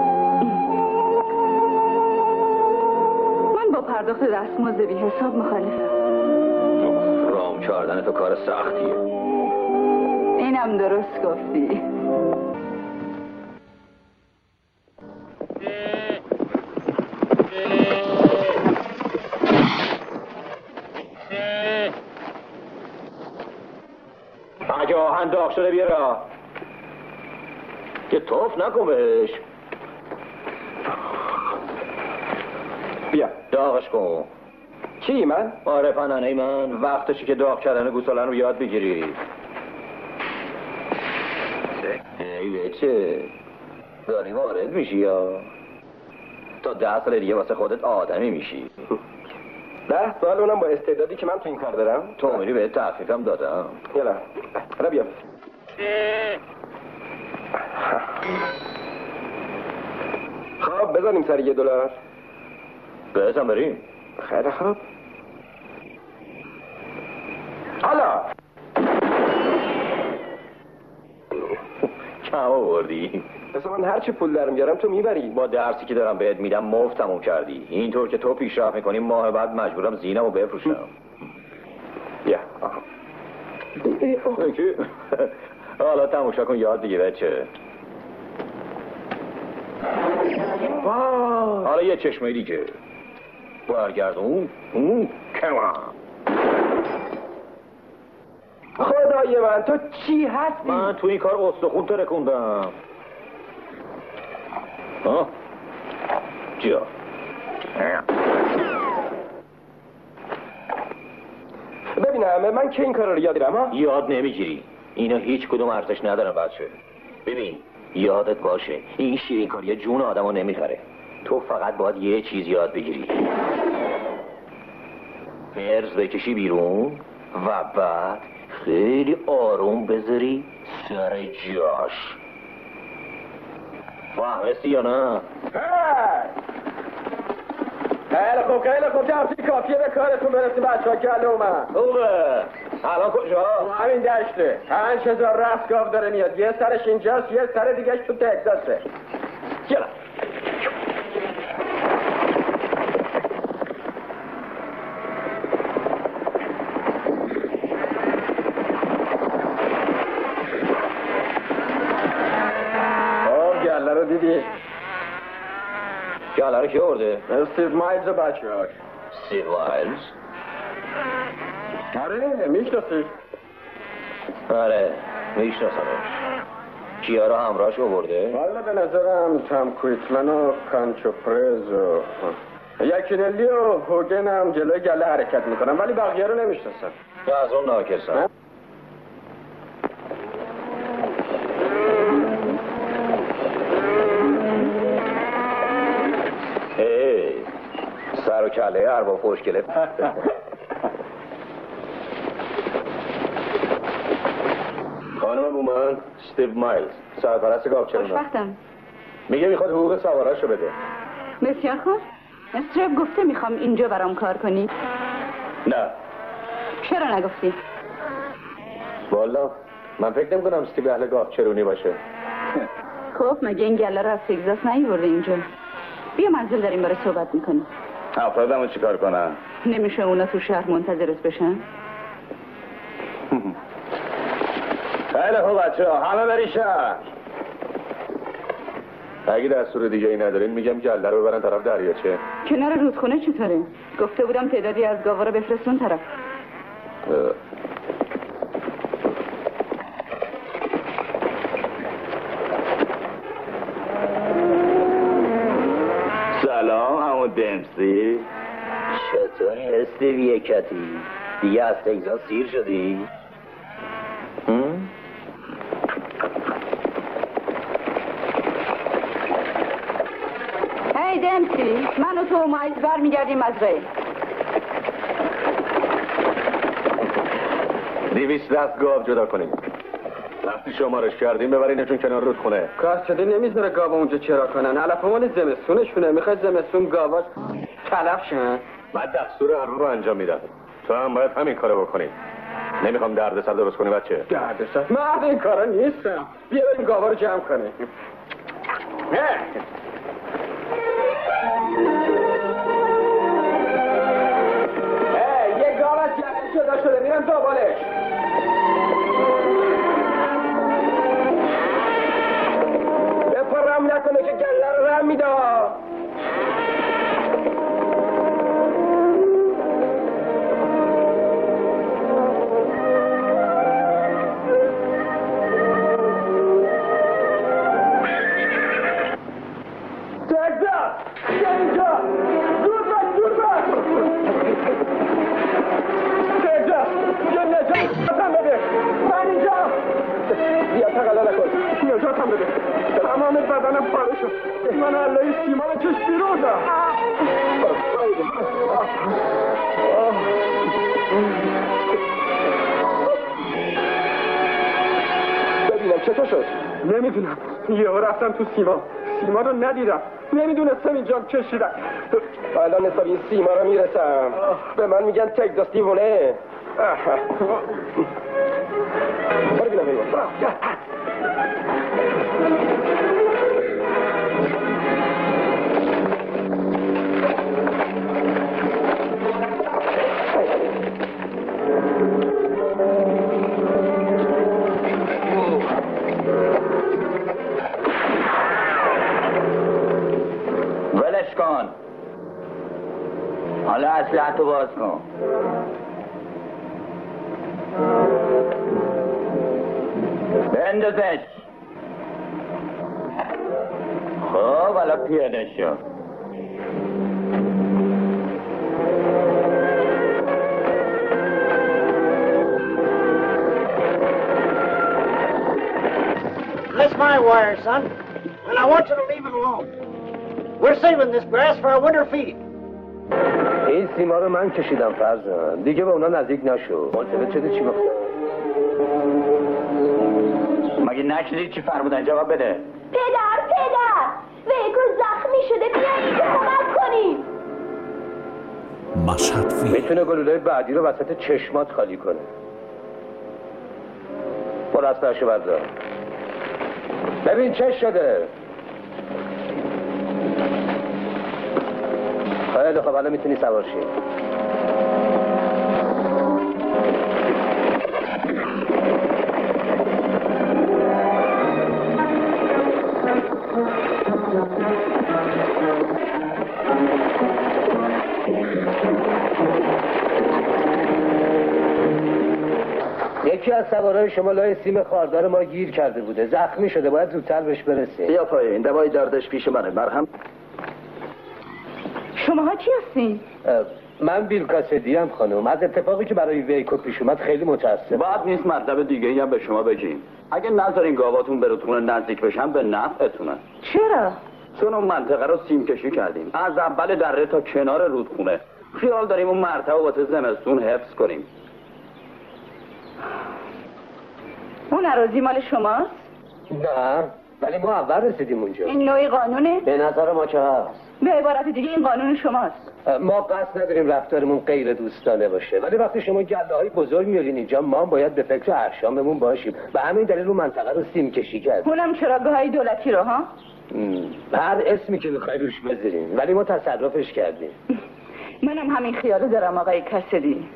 من با پرداخت دستمزد بی حساب مخالفم. رام کردن تو کار سختیه. اینم درست گفتی. اگه آهن داغ شده بیارا که توف نکن بهش. بیا داغش کن. چی من؟ آره پنانه من. وقتشی که داغ کردن گوسالن رو یاد بگیری. ای بچه داری وارد میشی یا تا ده سال دیگه واسه خودت آدمی میشی. ده سال اونم با استعدادی که من تو این کار دارم. تو میری به تخفیفم دادم. یلا حالا بیا. خب بزنیم سر یه دلار. بزن بریم. خیلی خوب. حالا کم آوردی. مثلا من هرچی پول در میارم تو میبری. با درسی که دارم بهت میدم مفت تموم کردی. اینطور که تو پیشرفت میکنی ماه بعد مجبورم زینم رو بفروشم. حالا تماشا کن یاد دیگه بچه. حالا یه چشمه دیگه برگردون. کمان خدای من تو چی هستی؟ من تو این کار استخون ترکوندم. ها؟ جا ببینم من که این کار رو یاد دیرم ها؟ یاد نمیگیری. اینا هیچ کدوم ارزش ندارن بچه. ببین یادت باشه این شیرین کاری جون آدمو نمیخره. تو فقط باید یه چیز یاد بگیری. فرض بکشی بیرون و بعد خیلی آروم بذاری سر جاش. فهمستی یا نه؟ خیلی خوب خیلی خوب جمسی کافیه به کارتون برسی بچه ها گله اومد. خوبه. الان کجا؟ همین دشته. پنج هزار رستگاو داره میاد. یه سرش اینجاست یه سر دیگهش تو تگزاسه. چلا دیدی؟ گله رو کی آورده؟ استیو مایلز و بچه هاش. استیو مایلز؟ آره میشناسی؟ آره میشناسمش. کیا رو همراهش آورده؟ والا به نظرم تام کویتمن و کانچو پرز و یکینلی و هوگن هم جلوی گله حرکت میکنم ولی بقیه رو نمیشناسم. از اون ناکسم. سر و کله ارباب خوشگله. خانم بومن استیو مایلز سرپرست گاوچرونه. خوشبختم. میگه میخواد حقوق سواراشو بده. بسیار خوب. استریپ گفته میخوام اینجا برام کار کنی. نه. چرا نگفتی؟ والا من فکر نمی‌کنم استیو اهل گاوچرونی باشه. خب مگه این گله رو از تگزاس نیورده اینجا؟ بیا منزل داریم برای صحبت میکنیم. افرادمو چیکار کنم؟ نمیشه اونا تو شهر منتظرت بشن؟ خیلی خوب بچه ها همه بری شهر. اگه دستور دیگه ای ندارین میگم گله رو ببرن طرف دریاچه. کنار رودخونه چطوره؟ گفته بودم تعدادی از گاوا رو بفرستون طرف. سلام همون دمسی. چطوری استیو یکتی؟ دیگه از تگزاس سیر شدی؟ هی دمسی من و تو و مایلز بر میگردیم مزرعه. دویست دست گاو جدا کنیم. وقتی شمارش کردیم ببرینشون کنار رودخونه. کاسدی نمیذاره گاوا اونجا چرا کنن. علف مال زمستونشونه. میخواد زمستون گاواش تلف شن. من دستور ارباب رو انجام میدم. تو هم باید همین کارو بکنی. نمیخوام دردسر درست کنی بچه. دردسر؟ مرد این کارا نیستم. بیا بریم گاوا رو جمع کنیم. یه گاو از گله جدا شده میرم دنبالش. بپا رم نکنه که گله رو رم میده. بیا تقلا نکن. نجاتم بده. تمام بدنم پاره شد. من علای سیما رو کش بیرون دارم. ببینم چطور شد؟ نمیدونم. یهو رفتم تو سیما. سیما رو ندیدم. نمیدونستم اینجا کشیدم. الان حساب این سیما رو میرسم. به من میگن تگزاس دیوونه. برو بینم ایوان. مسلحتو باز کن. بندازش. خب حالا پیاده شو. That's my wire, son. And I want you to leave it alone. We're saving this grass for our winter feed. این سیما رو من کشیدم فرزان. دیگه به اونا نزدیک نشو. منتظر شدی چی گفتم؟ مگه نشنیدی چی فرمودن؟ جواب بده. پدر پدر ویکو زخمی شده بیا اینجا کمک کنیم. مشهد فیلم. میتونه گلوله بعدی رو وسط چشمات خالی کنه. برو اسلحه‌شو بردار. ببین چه شده. خیلی خب حالا میتونی سوار شی. یکی از سوارای شما لای سیم خاردار ما گیر کرده بوده، زخمی شده، باید زودتر بهش برسیم. بیا پایین، دوای دردش پیش منه. مرهم. شماها چی هستین؟ من بیل کاسدی ام خانم. از اتفاقی که برای ویکو پیش اومد خیلی متاسفم. بعد نیست مطلب دیگه ای هم به شما بگیم. اگه نذارین گاواتون به رودخونه نزدیک بشن به نفعتونه. چرا؟ چون اون منطقه رو سیم کشی کردیم. از اول دره تا کنار رودخونه. خیال داریم اون مرتبه واسه زمستون حفظ کنیم. اون اراضی مال شماست؟ نه، ولی ما اول رسیدیم اونجا. این نوعی قانونه؟ به نظر ما که هست. به عبارت دیگه این قانون شماست. ما قصد نداریم رفتارمون غیر دوستانه باشه، ولی وقتی شما گله‌های بزرگ میارین اینجا ما باید به فکر احشاممون باشیم. به همین دلیل اون منطقه رو سیم کشی کردیم. اونم چراگاه‌های دولتی رو ها؟ هر اسمی که بخوای روش بذاریم، ولی ما تصرفش کردیم. منم همین خیالو دارم آقای کسدی.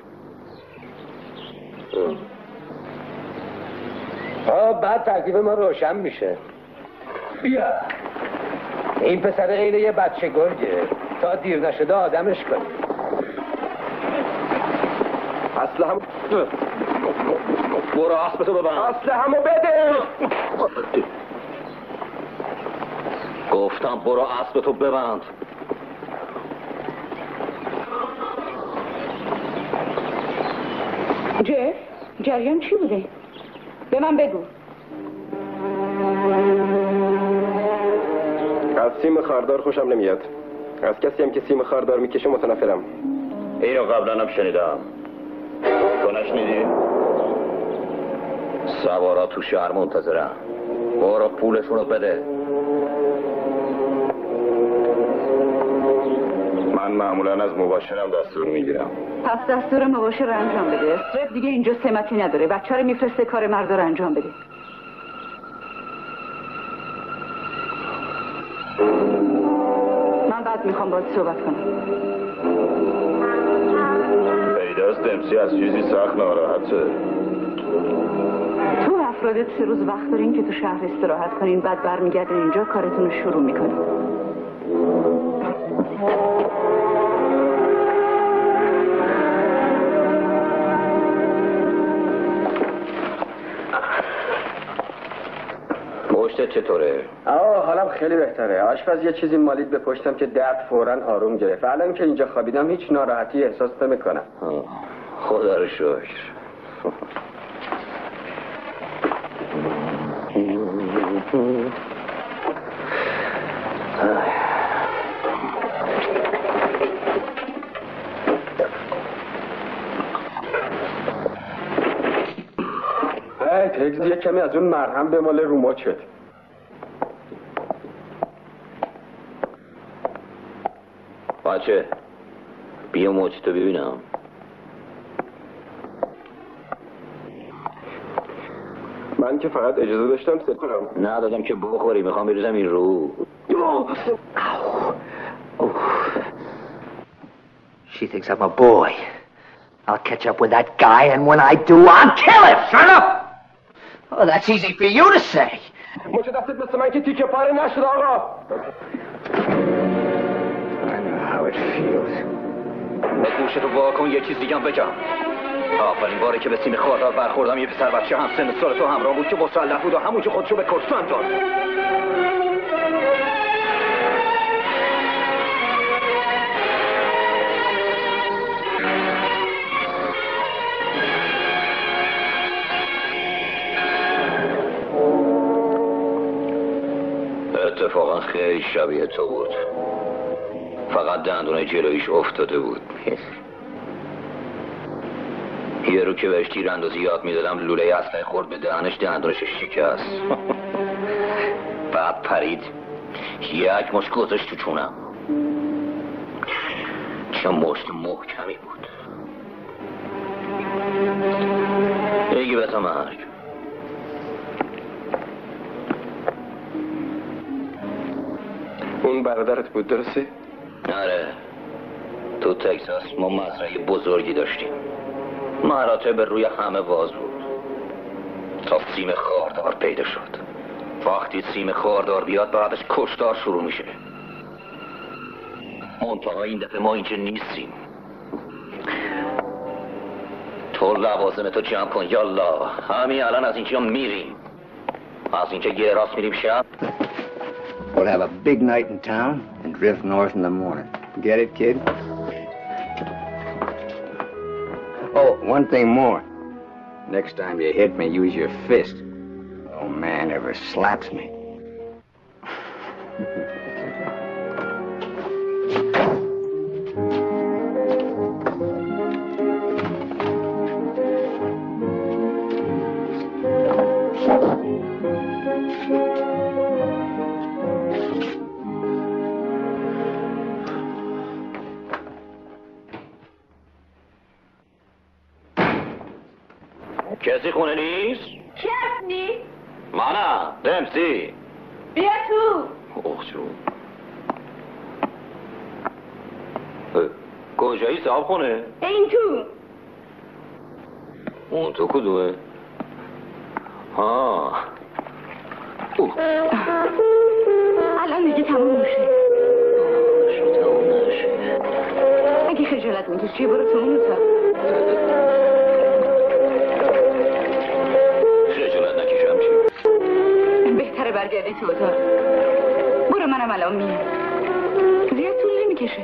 ها بعد تکلیف ما روشن میشه. بیا این پسر عین یه بچه گرگه، تا دیر نشده آدمش کنی. اسلحه‌مو برو اسبتو ببند. اسلحه‌مو بده. گفتم برو اسبتو ببند. جف جریان چی بوده؟ به من بگو. از سیم خاردار خوشم نمیاد. از کسی هم که سیم خاردار میکشه متنفرم. اینو قبلا هم شنیدم. تو نشنیدی؟ سوارا تو شهر منتظرم. برو پولشونو بده. من معمولا از مباشرم دستور میگیرم. پس دستور مباشر انجام بده. استرپ دیگه اینجا سمتی نداره. بچه رو میفرسته کار مردا رو انجام بده. من بعد میخوام باید صحبت کنم. پیداست دمسی از چیزی سخت ناراحته. تو افرادت سه روز وقت دارین که تو شهر استراحت کنین، بعد برمیگردین اینجا کارتون رو شروع میکنین. پشتت چطوره؟ آه حالم خیلی بهتره. آشپز یه چیزی مالید به پشتم که درد فوراً آروم گرفت. الان که اینجا خوابیدم هیچ ناراحتی احساس نمی‌کنم. خدا رو شکر. ای تگز یه کمی از اون مرهم به مال رو مچت. بچه بیا مچتو ببینم. من که فقط اجازه داشتم ست کنم. نه دادم که بخوری، میخوام بریزم این رو. She thinks I'm a boy. I'll catch up with that guy, and when I do, I'll kill him! Shut up! Oh, that's easy for you to say. مچ دستت مثل من که تیکه پاره نشد آقا. I know how it feels. به گوشتو وا کن یه چیز دیگه بگم. اولین باری که به سیم خاردار برخوردم یه پسر بچه هم سن سال تو همراه بود که مسلح بود و همونجا خودشو به کشتن داد. اتفاقا خیلی شبیه تو بود، فقط دندونای جلویش افتاده بود. یه رو که بهش تیراندازی یاد میدادم لوله اسلحه خورد به دهنش، دندونش شکست. بعد پرید یک مشت گذاشت تو چونم. چه مشت محکمی بود. بگی به تا مرگ. اون برادرت بود درسته؟ آره، تو تگزاس ما مزرعه بزرگی داشتیم، مراتب روی همه واز بود تا سیم خاردار پیدا شد. وقتی سیم خاردار بیاد بعدش کشتار شروع میشه. منتها این دفعه ما اینجا نیستیم. تو لوازم تو جمع کن یالا، همین الان از اینجا میریم. از اینجا یه راست میریم شب. We'll have a big night in town and drift north in the morning. Get it, kid? Oh, one thing more. Next time you hit me, use your fist. No man ever slaps me. کسی خونه نیست؟ کس نیست؟ منم، دمسی. بیا تو. اوه جون. کجایی صاحب خونه؟ این تو. اون تو کدومه؟ ها. الان دیگه تموم میشه. تموم نشه. اگه خجالت میکشی برو تو اون اتاق. بهتره برگردی تو اتاق. برو منم الان میام. زیاد طول نمیکشه.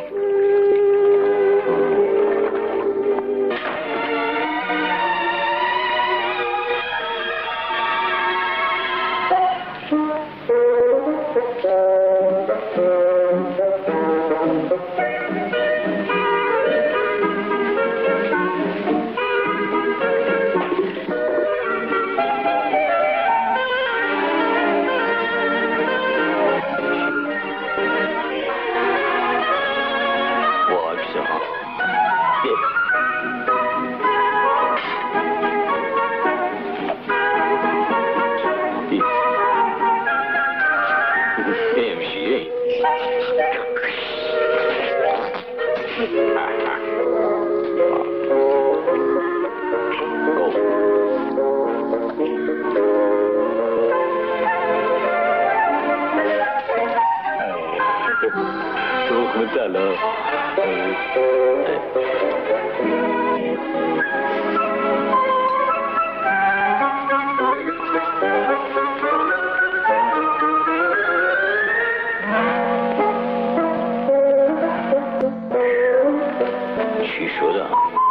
چی شدم؟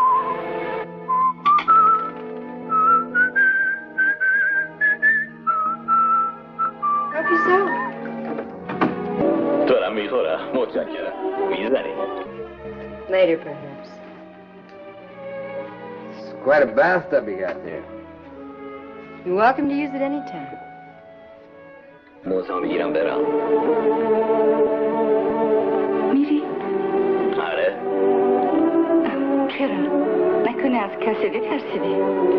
دارم میخورم. متشکرم. میزنی؟ Later, perhaps. It's quite a bathtub you got there. You're welcome to use it any time. موزا میگیرم برم. میری؟ آره. چرا؟ نکنه از کسیدی ترسیدی؟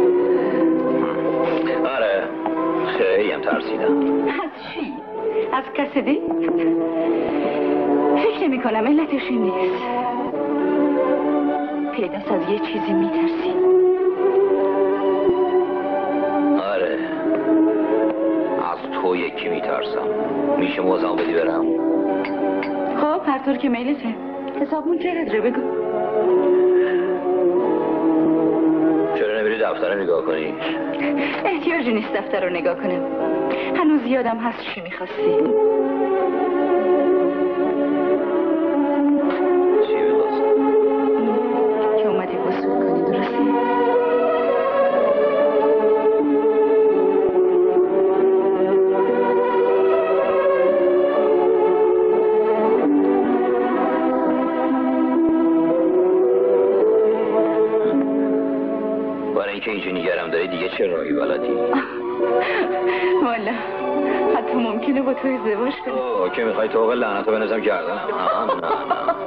آره. خیلی هم ترسیدم. از چی؟ از کسیدی؟ فکر نمی کنم علتش این نیست. پیداست از یه چیزی میترسی. آره. از تو یکی میترسم. میشه موزم بدی برم؟ خب هر طور که میلته. حسابمون چه رو بگو. دفتر رو نگاه کنی؟ احتیاجی نیست دفتر رو نگاه کنم. هنوز یادم هست چی میخواستی. چی میخواستی؟ که اومدی وصول کنی، درستی؟ که اینجا نگرم داری دیگه چه راهی بلدی؟ والا حتی ممکنه با توی ازدواج کنی. اوه که میخوای توق لعنت رو بنزم گردنم؟ نه نه نه.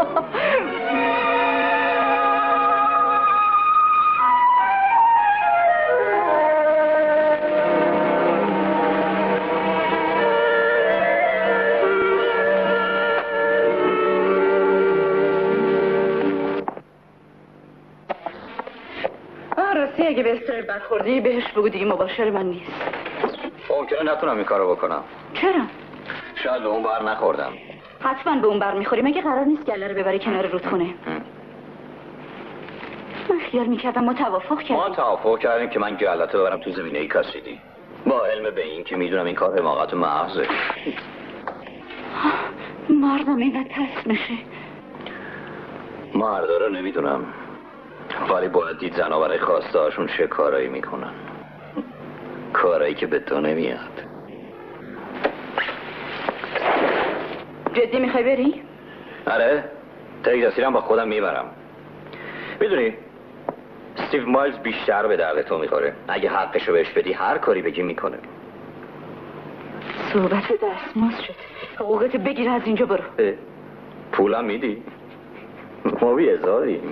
اگه به استرل برخوردی بهش بگو دیگه مباشر من نیست. ممکنه نتونم این کارو بکنم. چرا؟ شاید به اون بر نخوردم. حتما به اون بر میخوری. مگه قرار نیست گله رو ببری کنار رودخونه؟ من خیال میکردم ما توافق کردیم. ما توافق کردیم که من گلت رو ببرم تو زمینه ای کاسیدی، با علم به این که میدونم این کار حماقت محضه. مردم اینقدر ترس میشه. مردا رو نمیدونم، ولی باید دید زنها برای خواسته هاشون چه کارایی میکنن، کارایی که به تو نمیاد. جدی میخوای بری؟ آره، تگزاسی رو با خودم میبرم. میدونی استیو مایلز بیشتر به درد تو میخوره. اگه حقشو بهش بدی هر کاری بگی میکنه. صحبت دستمزد شد. حقوقت بگیر از اینجا برو. پولم میدی؟ ما بی ازاریم.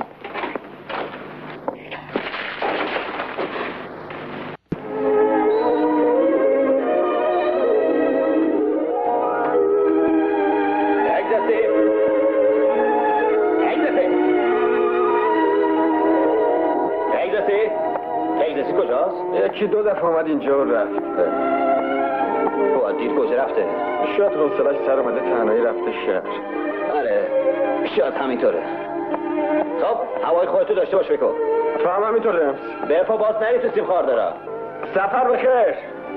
یکی دو دفعه اومد اینجا و رفت. باید دید کجا رفته؟ شاید حوصله‌اش سر اومده تنهایی رفته شهر. آره شاید همینطوره. خب هوای خودتو داشته باش بکن. فهم همینطوره. برفا باز نری تو سیم خار دارم. سفر بخیر.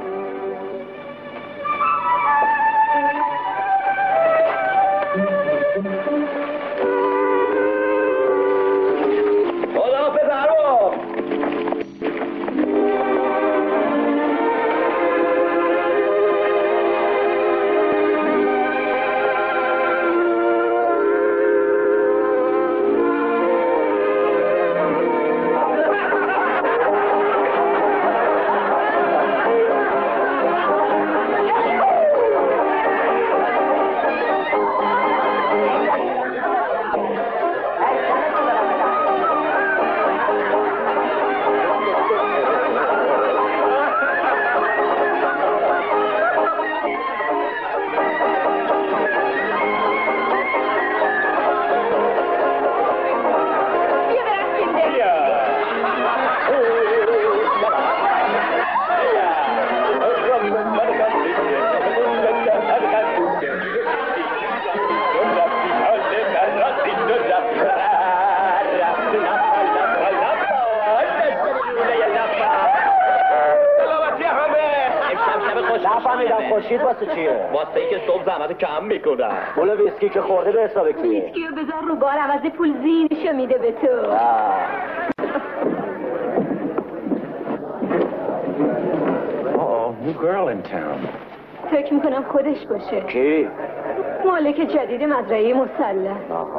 خدا پدرو خورشید واسه چیه؟ واسه ای که صبح زحمت کم میکنن. پول ویسکی که خورده به حساب کیه؟ ویسکی رو بذار رو بار، عوض پول زیرشو میده به تو. Oh, new girl in town. فکر میکنم خودش باشه. کی؟ مالک جدید مزرعه مسلح.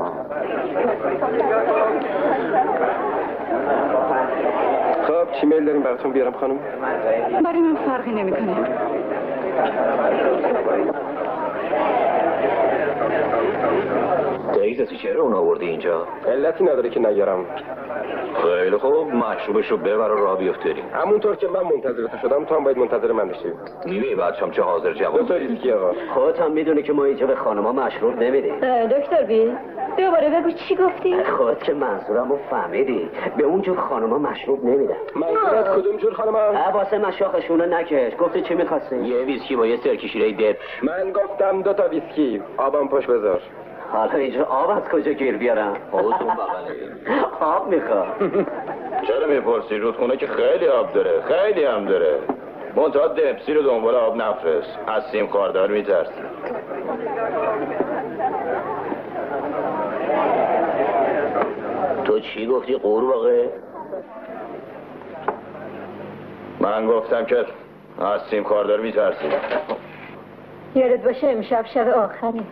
خب چی میل داریم براتون بیارم خانم؟ برای من فرقی نمیکنه. تگزاسی چرا اون آوردی اینجا؟ علتی نداره که نگرم. خیلی خوب مشروبشو ببر و راه بیفتریم. همونطور که من منتظر تو شدم تو هم باید منتظر من بشی. میبینی بچه‌م چه حاضر جواب. دو تا ریسکی آقا. خودت هم میدونی که ما اینجا به خانما مشروب نمیدیم. دکتر بیل دوباره بگو چی گفتی؟ خودت که منظورمو فهمیدی. به اون جور خانما مشروب نمیدن. منظورت کدوم جور خانما؟ واسه مشاخشونو نکش. گفتی چی می‌خواستی؟ یه ویسکی با یه سرکی شیره دپ. من گفتم دو تا ویسکی. آبم پاش بذار. حالا اینجا آب از کجا گیر بیارم؟ حوض اون بغله. آب میخوام. چرا میپرسی؟ رودخونه که خیلی آب داره، خیلی هم داره. منتها دپسی رو دنبال آب نفرست، از سیم خاردار میترسی. تو چی گفتی قورباغه؟ من گفتم که از سیم خاردار میترسی. یادت باشه امشب شب آخره.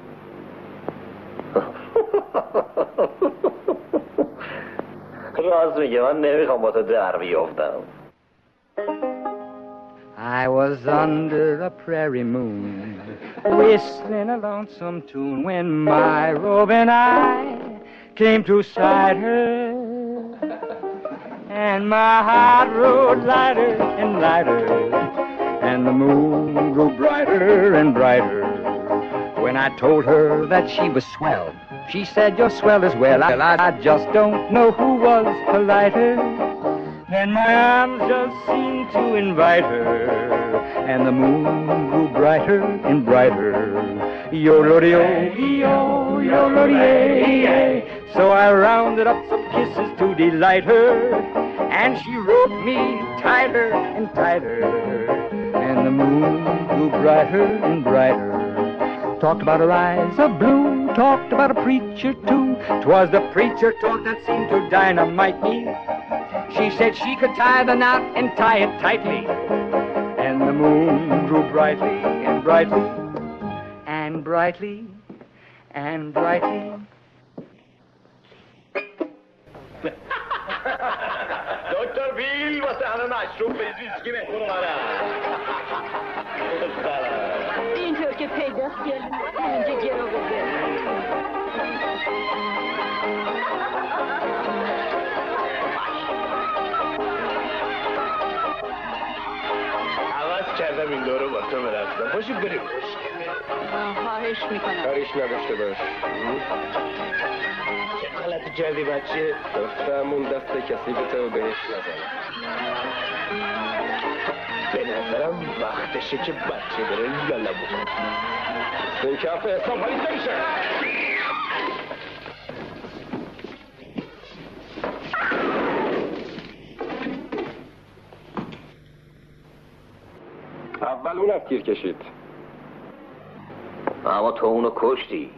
راست میگه، من نمیخوام با تو در بیافتم. I was under a prairie moon, whistling a lonesome tune, when my roving eye came to sight her, and my heart rode lighter and lighter, and the moon grew brighter and brighter. When I told her that she was swell, she said, "You're swell as well." I, I just don't know who was politer. Then my arms just seemed to invite her, and the moon grew brighter and brighter. Yo-lo-de-yo, yo-lo-de-yay. So I rounded up some kisses to delight her, and she wrote me tighter and tighter, and the moon grew brighter and brighter. Talked about her eyes of blue, talked about a preacher too. 'Twas the preacher talk that seemed to dynamite me. She said she could tie the knot and tie it tightly, and the moon grew brightly and brightly and brightly and brightly. دکتر بیل واسه همه مشروب بریز، ویسکی مهمون اومدن. اینطور که پیداست گل اینجا گرو بده. عوض کردم این دورو با تو برفتم. باشید بریم. خواهش میکنم. کاریش نداشته باش. چه غلط کردی بچه؟ گفتم اون دست کسی به تو بهش نزن. به نظرم وقتشه که بچه بره لالا بکن. این کف حساب حالی نمیشه. اول اون از گیر کشید. اما تو اونو کشتی.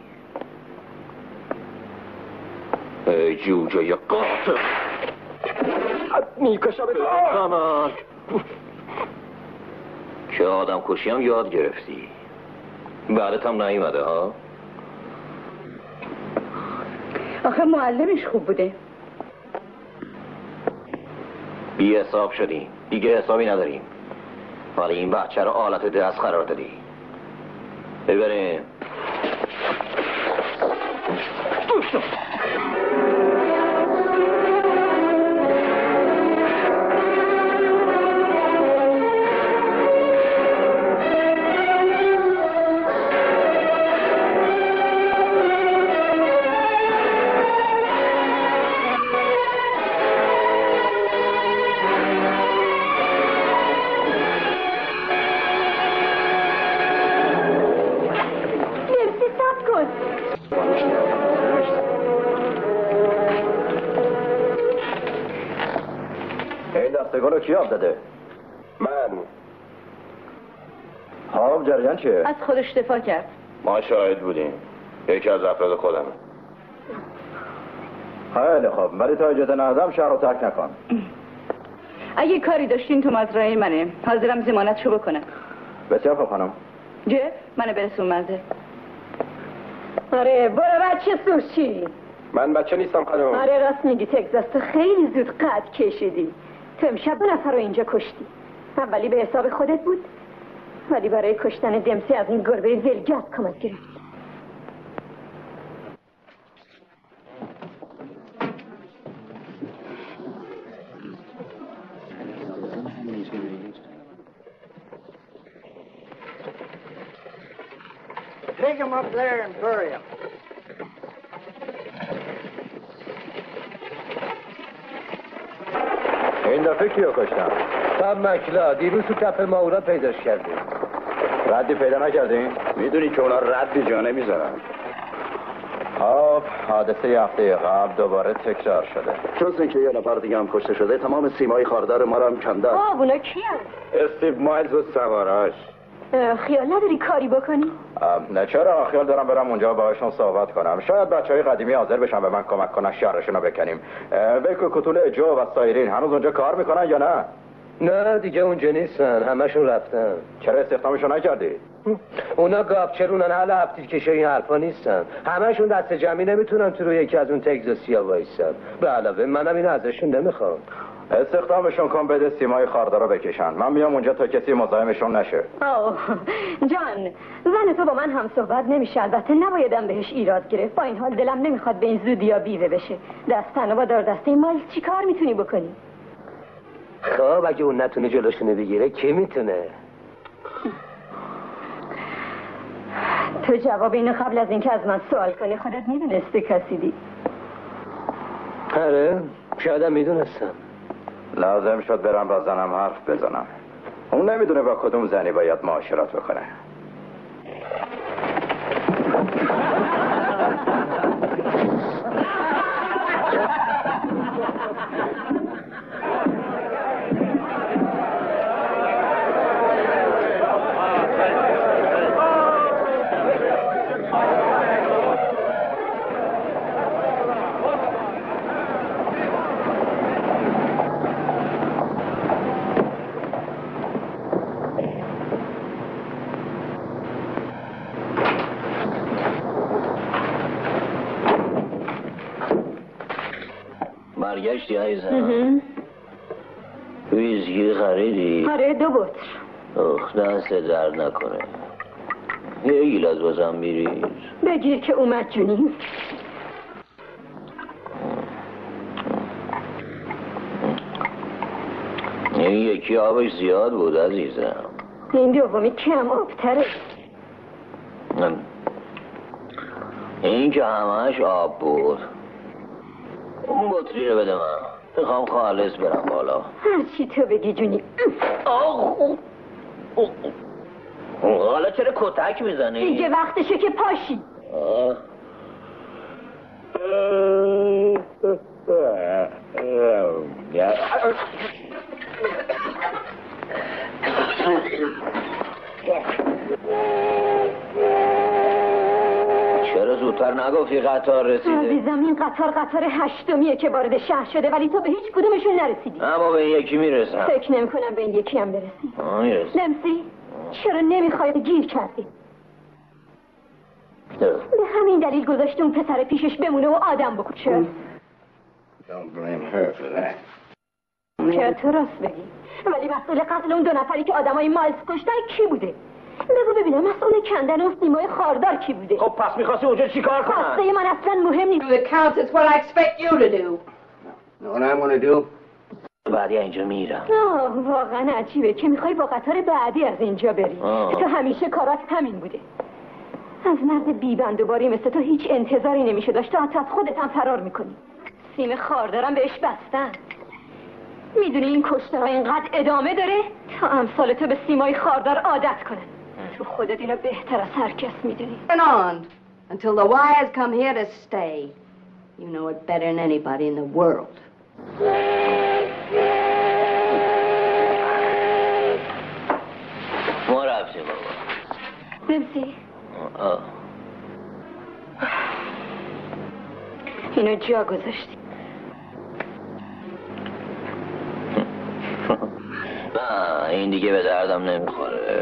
ای جوجه یا قاطر. میکشم زمان که آدم کشی هم یاد گرفتی. بعدت هم نیومده ها. آخه معلمش خوب بوده. بی حساب شدیم، دیگه حسابی نداریم. ولی این بچه رو آلت دست قرار دادی. ببریم. دستگاه کی آب داده؟ من. آب جریان چیه؟ از خودش دفاع کرد. ما شاهد بودیم. یکی از افراد خودمه. خیلی خوب، ولی تا اجازه ندادم شهر رو ترک نکن. اگه کاری داشتین تو مزرعه منه، حاضرم ضمانتشو بکنم. بسیار خوب خانم. جه منو برسون منزل. آره برو بچه سوچی. من بچه نیستم خانم. آره راست میگی تگزاس، تو خیلی زود قد کشیدی. تو امشب دو نفر رو اینجا کشتی. اولی به حساب خودت بود، ولی برای کشتن دمسی از این گربه ولگرد کمک گرفت. Take him up there and bury him. این دفعه کیو کشتم؟ سب مکلا دیروز تو کف ماورا پیداش کردیم. ردی پیدا نکردین؟ میدونی که اونا ردی جا نمیذارن. خب حادثه هفته قبل دوباره تکرار شده. جز اینکه یه نفر دیگه هم کشته شده، تمام سیمای خاردار ما رو هم کندن. آه اونا کیه؟ استیو مایلز و سواراش. خیال نداری کاری بکنی؟ نه چرا، خیال دارم برم اونجا باهاشون صحبت کنم. شاید بچه های قدیمی حاضر بشن به من کمک کنن شهرشون رو بکنیم. ویکو کتول جو و سایرین هنوز اونجا کار میکنن یا نه؟ نه دیگه اونجا نیستن، همشون رفتن. چرا استخدامشون نکردی؟ اونا گاپچرونن، حالا هفتید کشه این حرفا نیستن. همشون دست جمعی نمیتونن تو روی یکی از اون تگزاسیا وایسن. به علاوه منم اینو ازشون نمیخوام. استخدامشون کن، بده سیمای خاردار رو بکشن. من میام اونجا تا کسی مزاحمشون نشه. آه جان، زن تو با من هم صحبت نمیشه. البته نبایدم بهش ایراد گرفت. با این حال دلم نمیخواد به این زودیا بیوه بشه. دستن با دار دسته مایل چی کار میتونی بکنی؟ خب اگه اون نتونه جلوشونه بگیره کی میتونه؟ تو جواب اینو قبل از اینکه از من سوال کنی خودت میدونستی کسی دی؟ آره شایدم میدونستم. لازم شد برم با زنم حرف بزنم. اون نمیدونه با کدوم زنی باید معاشرت بکنه. برگشتی عزیزم؟ ویزگی خریدی؟ آره دو بطر. اخ دست درد نکنه. یه گیلاس بازم میریز بگیر که اومد جونی. این یکی آبش زیاد بود عزیزم. این دومی کم آبتره. این که همش آب بود. اون بطری رو بده من. میخوام خالص برم بالا. هرچی تو بگی جونی. آخ حالا چرا کتک میزنی؟ دیگه وقتشه که پاشی. آه. چرا زودتر نگفتی قطار رسیده؟ عزیزم این قطار قطار هشتمیه که وارد شهر شده ولی تو به هیچ کدومشون نرسیدی. اما به این یکی میرسم. فکر نمی کنم به این یکی هم برسی. آه میرسم. نمسی چرا نمیخوای گیر کردی؟ به همین دلیل گذاشته اون پسر پیشش بمونه و آدم بکشه. Don't blame her for that. چرا تو راست بگی؟ ولی مسئول قتل اون دو نفری که آدمای مایلز کشتن کی بوده؟ بگو ببینم مسئول کندن اون سیمای خاردار کی بوده؟ خب پس میخواستی اونجا چی کار کنم؟ خواسته من اصلا مهم نیست. It counts, it's what I expect you to do. Know what I'm gonna do? بعدی اینجا میرم. آه واقعا عجیبه که میخوای با قطار بعدی از اینجا بری. آه. تو همیشه کارات همین بوده. از مرد بیبندوباری مثل تو هیچ انتظاری نمیشه داشت. تا حتی از خودت هم فرار میکنی. سیم خاردارم بهش بستن. میدونی این کشتارها اینقدر ادامه داره تا امثال تو به سیمای خاردار عادت کنن. تو خودت اینو بهتر از هر کس میدونی. And on until the wires come here to stay. You know it better than anybody in the world. ما رفتیم بابا. نمسی آه. اینو جا گذاشتی. نه این دیگه به دردم نمیخوره.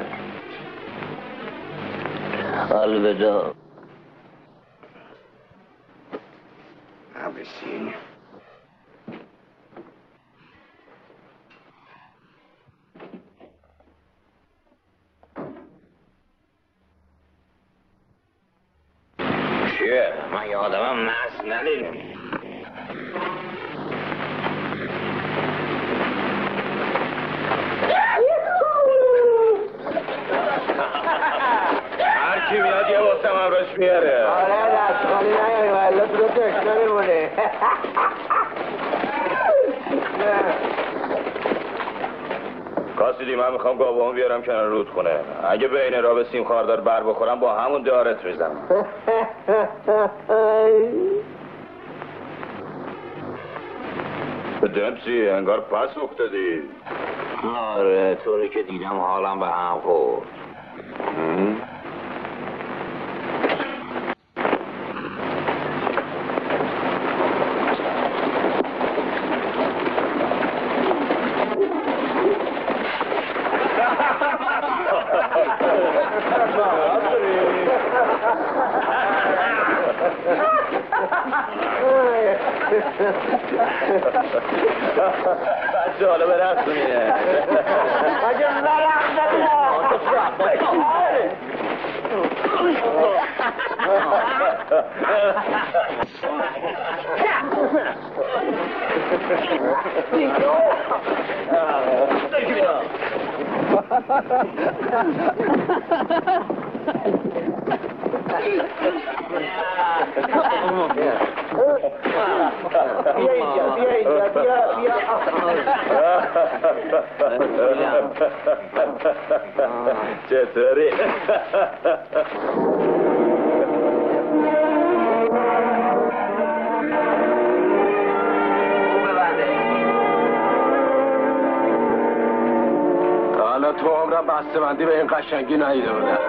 الوداع. I'll be seeing you. چیه؟ من یه آدمم مست ندیدم. هر کی میاد یه واسه من روش میاره. آره دست خالی نیایی ولی تو رو تشنه میمونه. راستی من میخوام گاوام بیارم کنار رودخونه. اگه بین را به سیم خاردار بر بخورم با همون دارت میزنم. دمسی انگار پس افتادی. آره طوری که دیدم حالم به هم خورد. بچه حالا به رقص میره. اگه بیا اینجا بیا اینجا بیا بیا چطوری؟ حالا تو عمرم بسته بندی به این قشنگی ندیده بودم.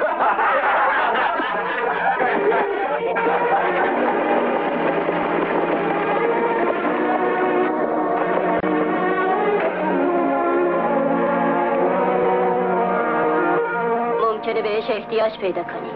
ممکنه بهش احتیاج پیدا کنی.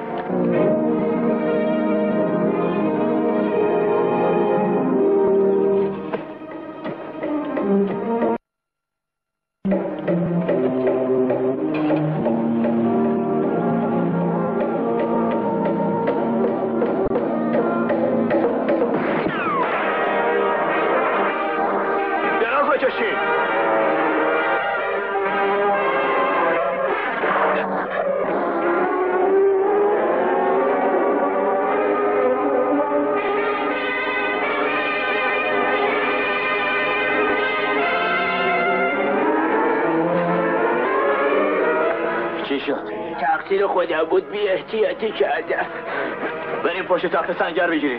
تقصیر خودم بود، بی احتیاطی کردم. بریم پشت تخت سنگر بگیری.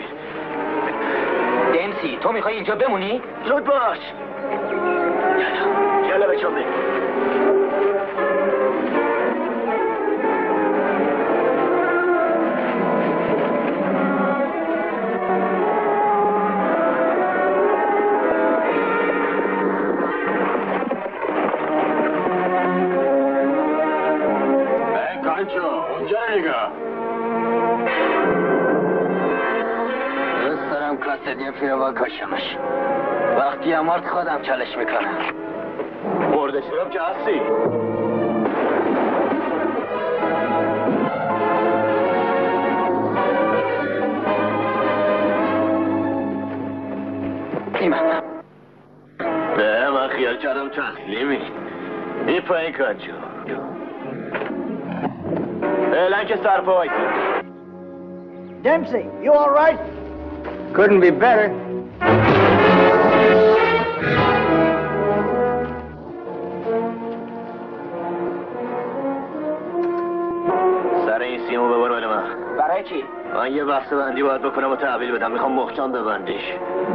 دمسی تو میخوای اینجا بمونی؟ زود باش. یالا یالا بچه بریم. اونجا نگاه. دوست دارم کاسدی پیروا کشمش. وقتی امارت خودم چالش میکنم. مرده شدم که هستی. ایمان به من خیال کردم تسلیمی. این پایین کنجو فعلا که سرپا وایسی. Dempsey, you all right? Couldn't be better. سر این سیمو ببر بله من. برای چی؟ من یه بسته بندی باید بکنم و تحویل بدم. میخوام محکم ببندیش.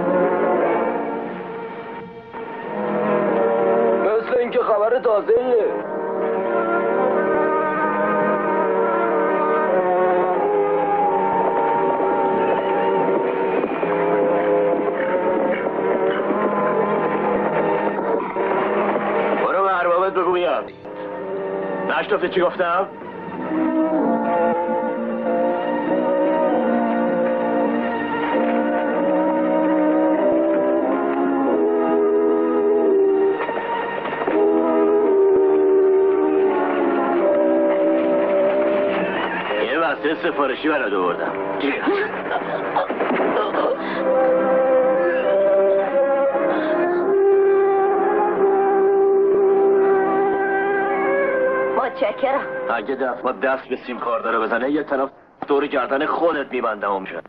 مثل اینکه خبر تازه ایه. برو به اربابت بگو بیاد. نشنفتی چی گفتم؟ یه وسیله سفارشی برات آوردم. متشکرم. اگه دست ما دست به سیم خاردار بزنه یه طرف دور گردن خودت میبندم میشه.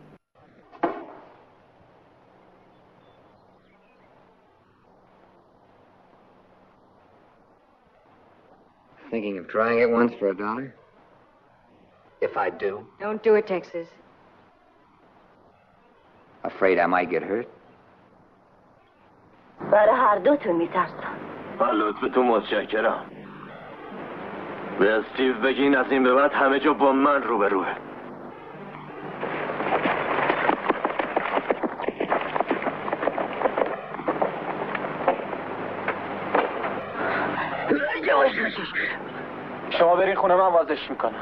thinking of trying it once for a dollar? If I do? Don't do it, Texas. Afraid I might get hurt? برای هر دوتون میترسم. لطفتون متشکرم. به استیو بگین از این به بعد همه جا با من روبروه. شما برین خونه، من وازش میکنم.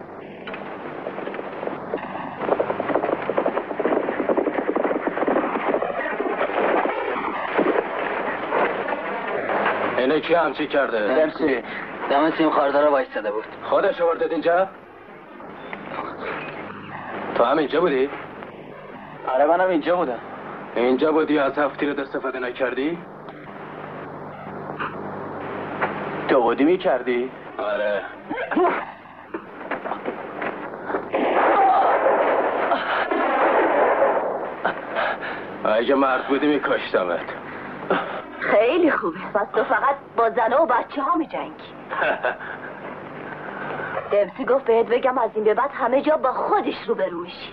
اینه کی همچی کرده؟ درسی دم سیم خاردارا وایستاده بود. خودش آوردت اینجا؟ تو هم اینجا بودی؟ آره منم اینجا بودم. اینجا بودی از هفتیرت استفاده نکردی؟ تو بودی میکردی؟ آره. اگه مرد بودی میکشتمت. خیلی خوبه. پس تو فقط با زنه و بچه ها می جنگی. دمسی گفت بهت بگم از این به بعد همه جا با خودش روبرو میشی.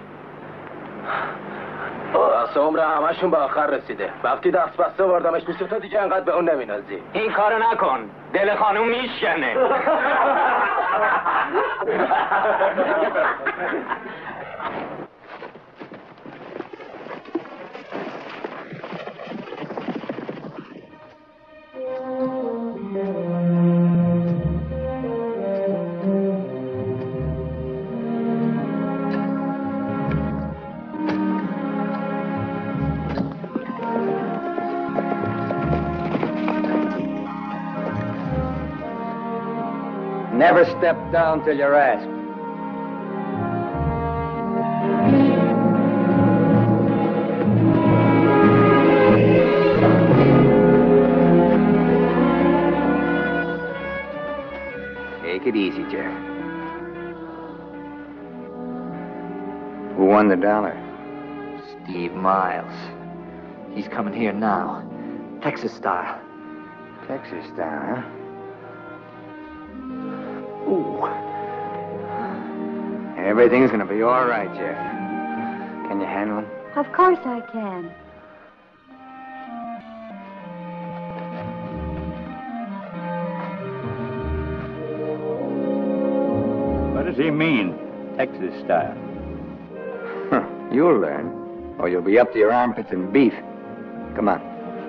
از عمر همشون به آخر رسیده. وقتی دست بسته وردمش میشه تا دیگه انقدر به اون نمینازی. این کارو نکن، دل خانوم میشکنه. Never step down till you're asked. Take it easy, Jeff. Who won the dollar? Steve Miles. He's coming here now. Texas style. Texas style, huh? Ooh. Everything's gonna be all right, Jeff. Can you handle him? Of course I can. What does he mean, Texas style? Huh. You'll learn, or you'll be up to your armpits in beef. Come on.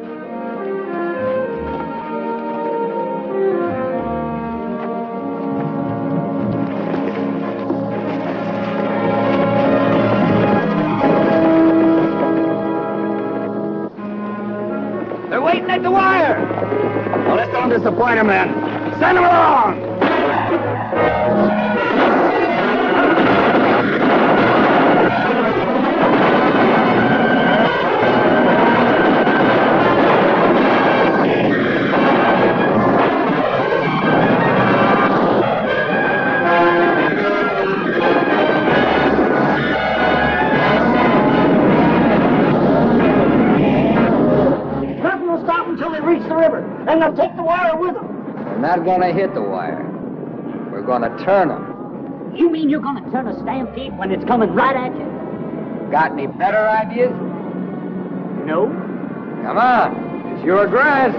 At the wire! Well, let's don't disappoint him then. Send him along! And they'll take the wire with them. We're not gonna hit the wire. We're gonna turn them. You mean you're gonna turn a stampede when it's coming right at you? Got any better ideas? No. Come on. It's your grass.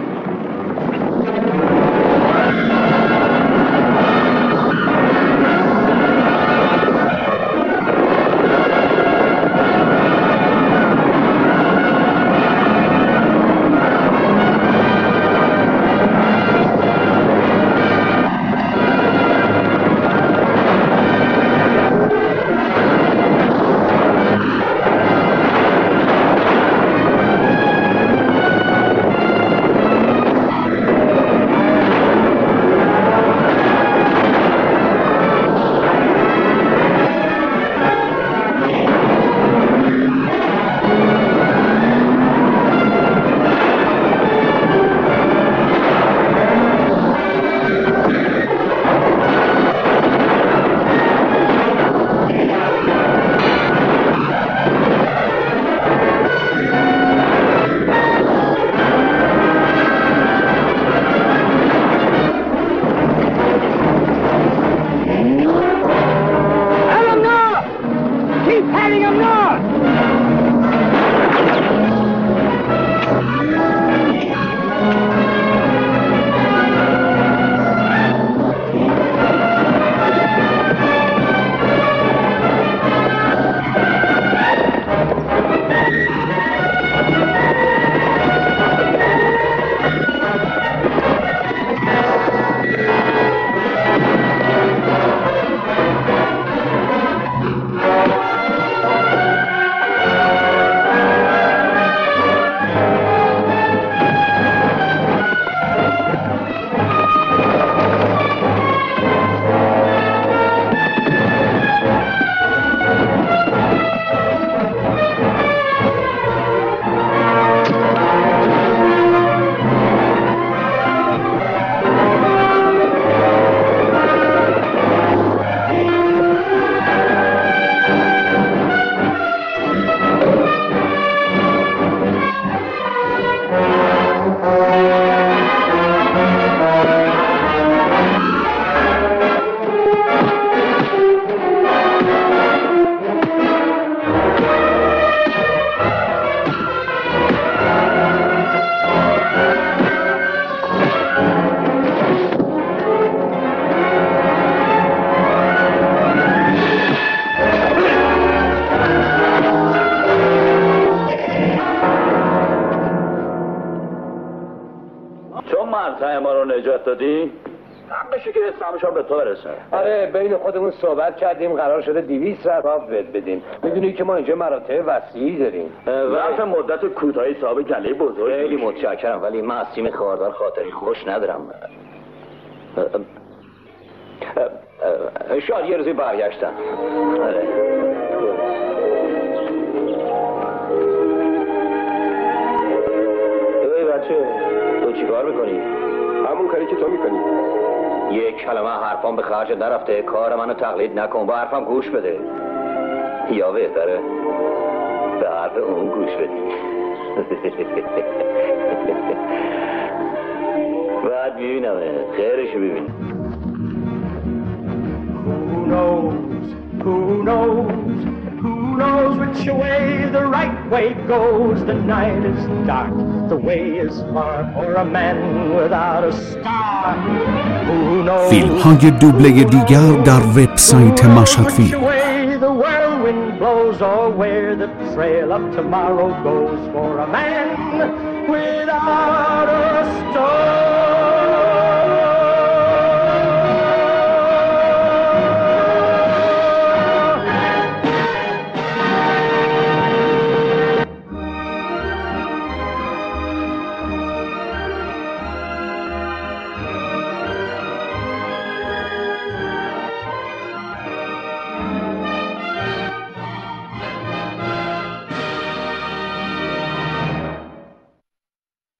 نجات دادی؟ بشه که اسمش هم به تو برسه. آره بین خودمون صحبت کردیم قرار شده دویست رفاف بد بدیم. میدونی که ما اینجا مراتع وسیعی داریم. ظرف مدت کوتاهی صاحب گله بزرگ. خیلی متشکرم ولی من از تیم خواردار خاطری خوش ندارم. شاید یه روزی برگشتم. آره. ای بچه تو چی کار میکنی؟ همون کاری که تو میکنی. یک کلمه حرفام به خرج نرفته. کار منو تقلید نکن، با حرفم گوش بده. یا بهتره به حرف اون گوش بدی. بعد میبینم خیرشو ببین. Who knows, who knows, who knows which way the right way goes. The night is dark, the way is far for a man without a star. Who knows, فیلم های دوبله دیگر در وبسایت مشهد which فیلم. way the whirlwind blows or where the trail of tomorrow goes for a man without a star.